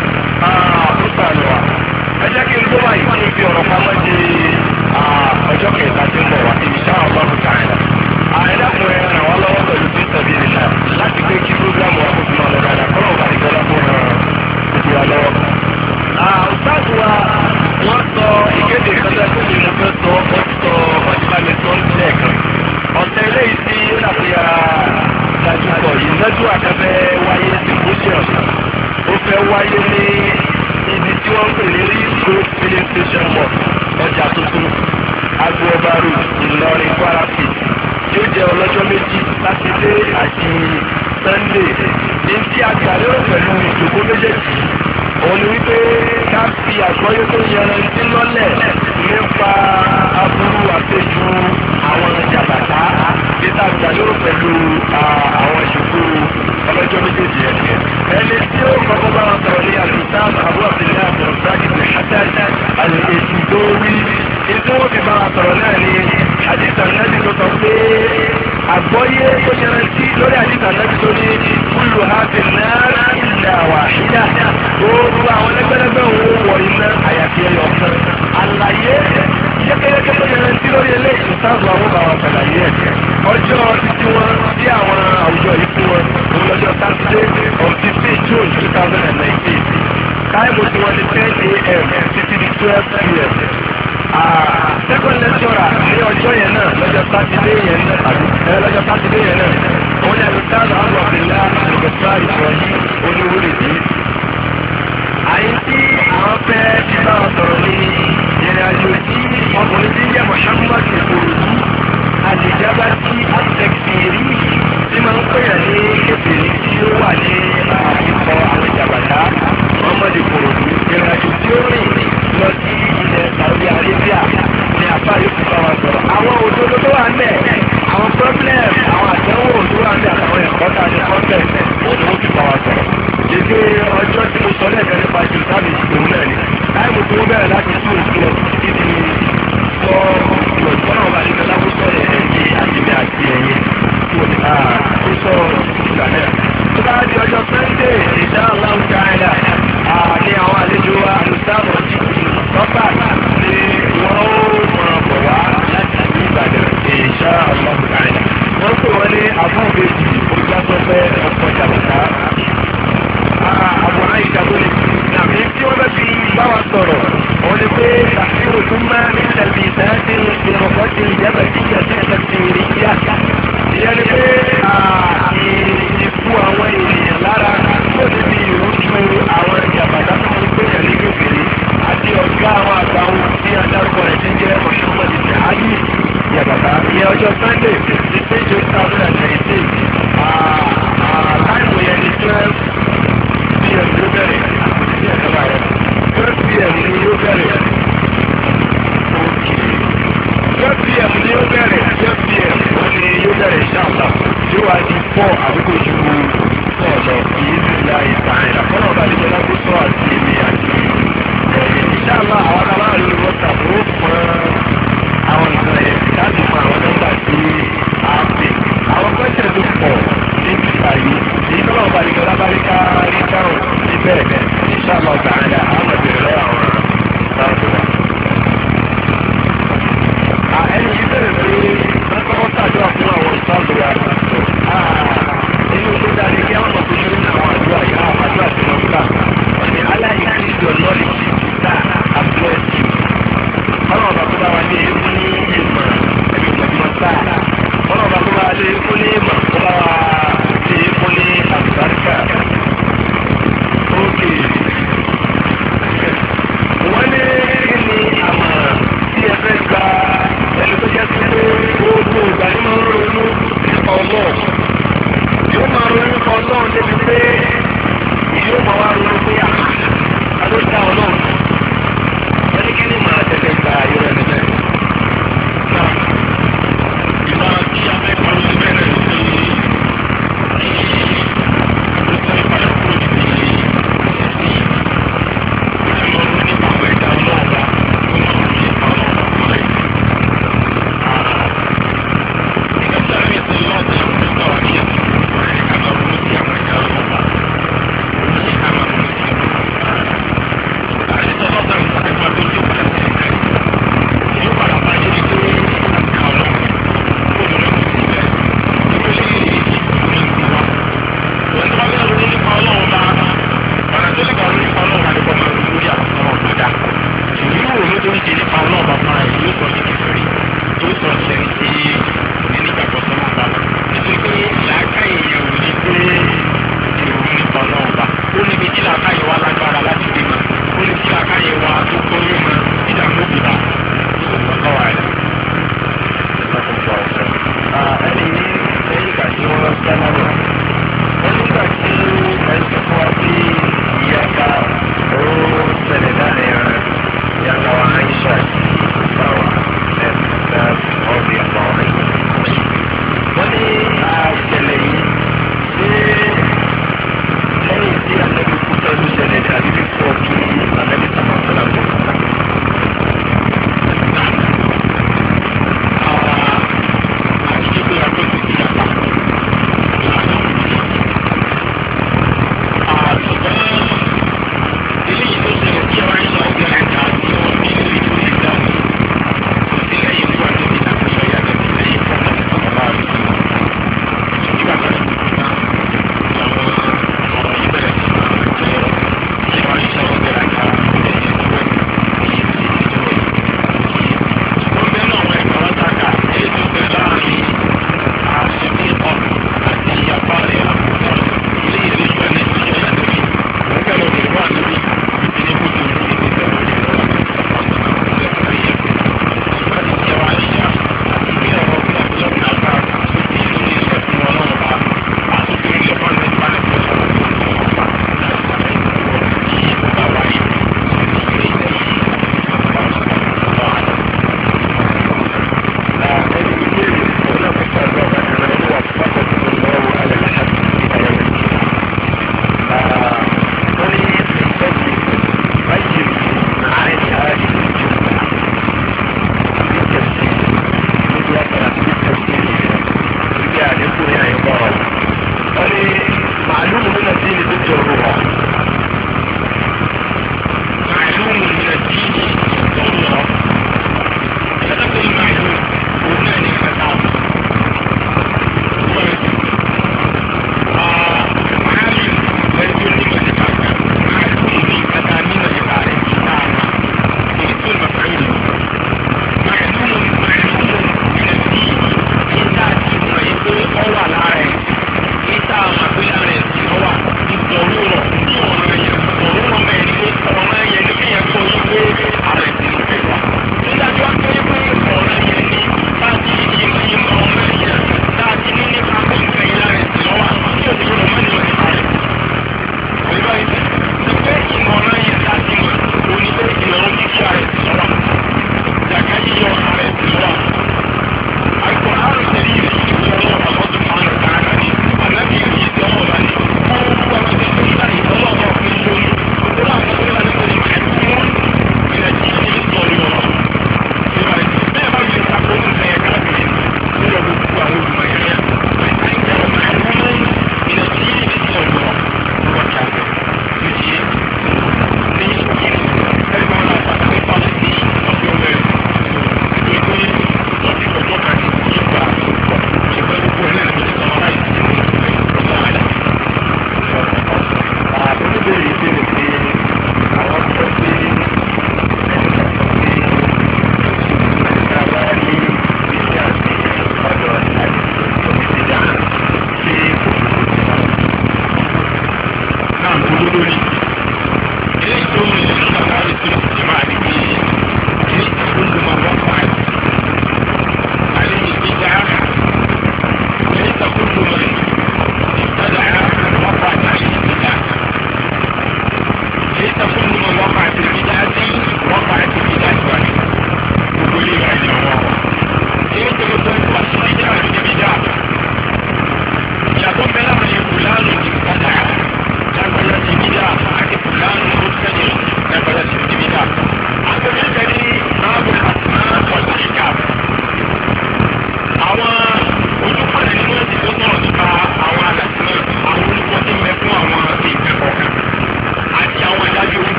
ó sàlù wa. ẹ jẹ́ kí n tó báyìí kí n fi ọ̀rọ̀ pamọ́ di ọjọ́ kẹta tí ń bọ̀ wá ìṣá ọlọ́run káyọ̀. àìdàkùn ẹ̀ ràn wá lọ́wọ́ pẹ̀lú tí tẹ̀lé ìlà láti pé kí prógrámù wa kó fi máa lọ dáadáa kọ́lọ̀ bá ní kọ́lá fún gbogbo wa lọ́wọ́. ọ̀sáàtù wa wọ́n sọ ìkéde ìkọ́jà tó ní mo fẹ́ sọ ọ́ sọ ọ̀jọ̀bálẹ̀ tó ń tẹ̀ kan. ọ̀sẹ̀ eléyìí tí ó dàbíyà dájú pọ̀ yìí lọ́jọ́ àkàfẹ́ wáyé symposium ó fẹ́ wáyé ní ibi tí wọ́n ń pè ní ríṣkó filling station mall ọjà tuntun agbóọba road Ìlọrin Kwara State yóò jẹ́ ọlọ́jọ́ méjì sátidé àti Sunday ní tí a gbà lérò pẹ̀lú ìjókòó méjèèjì òun ni wípé ká fi àgbọ́yé tó yanrantí lọ́lẹ̀ nípa aburú àpéjù àwọn jàbàtà níta gbà lérò pẹ̀lú àwọn ìjókòó ọlọ́jọ́ méjèèjì ẹ̀ ẹni tí ó kọ́kọ́ bá wọn sọ̀rọ̀ ní àlùsá àbúrò àbílẹ̀ àbúrọ̀sáàkì ní ṣáṣáṣá àlèkèjì tó rí ètò wọn fi bá wọn sọ̀rọ̀ náà ní àdìsá náà tó sọ pé àgbọ́yé tó yanrantí lórí àdìsá náà tó ní kúlù hábì náà ìlà wàhídà gbogbo àwọn ẹgbẹ́lẹ́gbẹ́ òun wọ iná àyàfi ẹyọ kan àlàyé yékéyéké tó yanrantí lórí eléyìí sáàbù àwọn bàbá àtàlàyé ẹ̀ ọjọ́ títí wọn sí àwọn àwùjọ yìí fún wọn òun lọ́jọ́ sátidé on 15 June 2019 táìmù tí wọ́n ní 10 a.m. títí di 12 p.m. second lecturer ní ọjọ́ yẹn náà lọ́jọ́ sátidé yẹn náà lọ́jọ́ sátidé yẹn náà òun ni alùpùpù àwọn ọ̀gbìnlá àlùkòtà ìfọ̀yí oníwúrìdì. àyè tí àwọn fẹ́ ti bá wọn sọ̀rọ̀ ní ìrìnàjò tí ọkùnrin tí ń jẹ́ Muhammad ìfòròdú àdìjábá tí àtẹ̀kìrì tí máa ń pèyà ní kébìrì tí ó wà ní ikọ̀ àwọn ìjàbàtà Muhammad ìfòròdú ìrìnàjò tí ó rìn lọ sí ilẹ̀ Saudi Arabia ní apá yòókù bá wọn sọ̀rọ̀. àwọn òdodo tó wà ń bẹ̀ àwọn problem àwọn àdánwò tó wà ń bẹ̀ àtàwọn ẹ̀kọ́ tá a ní kọ́ńtẹ̀ òun ló fi bá wọn sọ̀rọ̀. ìgbé ọjọ́ tí mo sọ lẹ́ẹ̀kan nípa jù sábì ìṣòro náà ni táìmù tó bẹ̀rẹ̀ láti 2 o'clock ọjọ́ Sunday ti pé 2019 láìpẹ́ yẹn ní 12 p.m. ló bẹ̀rẹ̀ 12 p.m. ni yóò bẹ̀rẹ̀ 12 p.m. ni yóò bẹ̀rẹ̀ 12 p.m. ni yóò bẹ̀rẹ̀ inshallah yóò wá di 4 àbúkò ju 4 lọ èyí ti la ìtàn ìlà fọlọ́ ọba àdìjọ láti sọ àti èmi àti inshallah àwọn aláàlú WhatsApp ó fún àwọn nǹkan yẹn láti fún àwọn nọ́mbà tí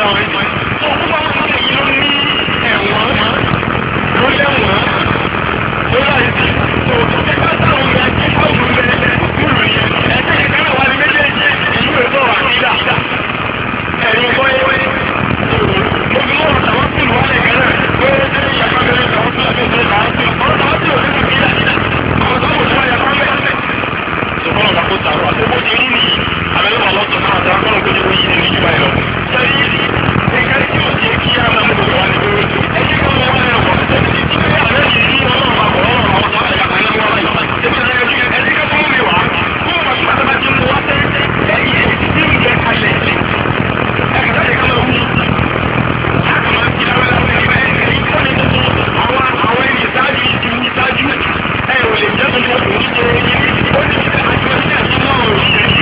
wọn yìí. Tó o bá wọn lè yí ló ní ẹ̀wọ̀n ló lẹ́wọ̀n ó láì sí. Tó o tó fẹ́ ká táwọn ọmọ ẹgbẹ́ káwọn ọmọ ẹgbẹ́ yẹn ẹgbẹ́ ìkẹ́rẹ́ wà ní méjèèjì ìlú ètò àkídà. Ẹ̀yin kọ́ ẹ mo fi lọ́wọ́ tàwọn sí ìwà lẹ̀ kẹ́rẹ́ pé ṣé ìyàgbá bẹ̀rẹ̀ tàwọn sí àbẹ̀tẹ̀ tàwọn sí ọ̀rọ̀ tàwọn sí òní àkídà àwọn tó kò tó wáyà kọ́ mẹ́. Ṣùgbọ́n ọ̀gá kó sàrọ̀ àti bó ti rí nìyí àbẹ̀lẹ́ wà lọ́sọ̀ náà àti akọ́nà kó jẹ́ kó yí ní ìjú báyìí lọ. Sẹ́yìn ẹ̀ka tí ó ṣe kí á máa mú gbogbo wa ní pé ẹ̀jẹ̀ kan wọ́n wáyà wọ̀ àbẹ̀ yìí ní ọlọ́run àbọ̀ ọlọ́run àwọn tó wáyà kan ní wọ́n wáyà ẹ̀jẹ̀ kan tó mú mi wá fún ọmọ tí wọ́n bá ti mú wá sẹ́yìn ẹ̀yìn tí ń jẹ kalẹ̀ ẹ̀ka tí kan wú àkàmọ́ ti láwẹ́láwẹ́ ẹ̀yìn tó ní tuntun àwọn ẹni ìsáájú ìdí ìsáájú ẹ̀ ò lè jẹ́ tuntun kò ní jẹ́ yìí ó ní ìfẹ́ àti ọ̀sẹ̀ àti náà ò ṣe yìí.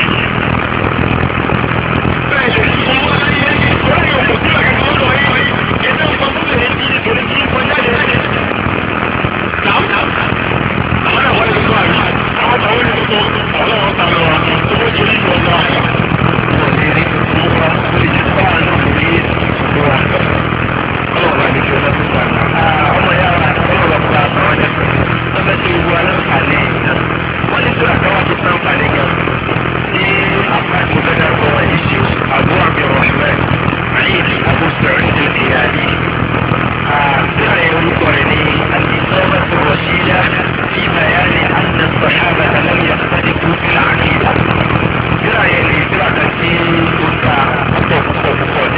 Bẹ́ẹ̀ ṣe ti fún wọn láyé lórí òkú tí wọ́n kẹ́kọ̀ọ́ lọ yìí ẹ̀dá nǹkan tó lè di ìtòrí tí ń kọjá lè rẹ̀. Àwọn náà wọ́n lè tó àrí àwọn tó wọ́n lè tó ọlọ́wọ́ ta lọ tó wọ́n ṣe nínú ọ̀nà àyà. Wọ́n lè rí tuntun wọn ó lè jẹ́ báwa náà kò ní ìṣòro wa. Ọlọ́wọ́ bá lè fi ọlọ́ tó wà náà. Ọmọ yàrá ọlọ́wọ́ bá àwọn ọjà tó bẹ́ẹ̀ tí ìwú aláǹfààní wọ́n ní sọ́ra káwá tó sáǹfààní gan. Ní àpáàtì bẹ́ẹ̀ kọ́ wọ́n yìí ṣe àbúrò àmì ọ̀rọ̀ عيد أبو سعود الهلالي سعي ورقرني الإصابة الرشيدة في بيان أن الصحابة لم يختلفوا في العقيدة سعي لإدراك الدين كنت أطلق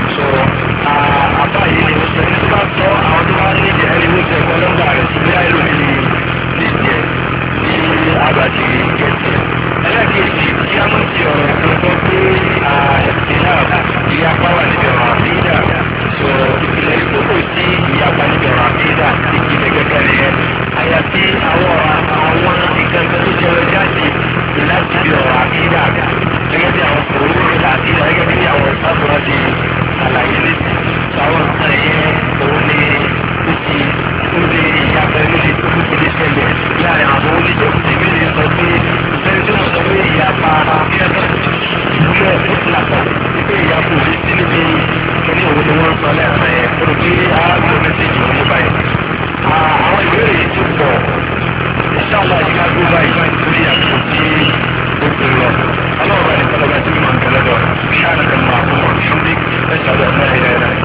أبا يلي مستقبل صو أعضوان لجهل وسيق ولو دعنا سبيع الوهلي لجهل لأباتي جدا لكن في أمسي ورقرني اختلاف ìyapa wà níbi ọ̀rọ̀ àfíìdà sọ ìpìlẹ̀ ìkókò sí ìyapa níbi ọ̀rọ̀ àfíìdà ìpìlẹ̀ gẹ́gẹ́ rẹ̀ àyàfi àwọn nǹkan tó jẹrọ jáde láti bí ọ̀rọ̀ àfíìdà gẹ́gẹ́ bí àwọn kòrò láti gẹ́gẹ́ bí àwọn ìsáfúrọ̀ di àlàyé létí àwọn nǹkan yẹn òun ni ó ti ìyapa lórí tó kú lè ṣẹlẹ̀ láàrin àwọn oníjọ́kùtì mílíọ̀nù sọ pé ìfẹ́ tó mọ̀ sọ pé ìyapa àfíìdà ìlú ìfúnlapọ̀ pé ìyàpò yìí sí níbi kíní òun ni wọ́n sọ lẹ́ẹ̀kan yẹn kúrò kí aráàlú mẹ́sẹ̀jì wọn ní báyìí. Àwọn ìbéèrè yìí tó pọ̀ ìṣàlọ́ àyíká tó báyìí lórí àpò tí ó ti lọ. Ọlọ́run bá ní kọ́lọ́bà tí mo máa ń tẹ́lẹ̀ lọ. Ṣáà nàkẹ́ máa fún wọn ṣúndí ẹ̀ṣọ́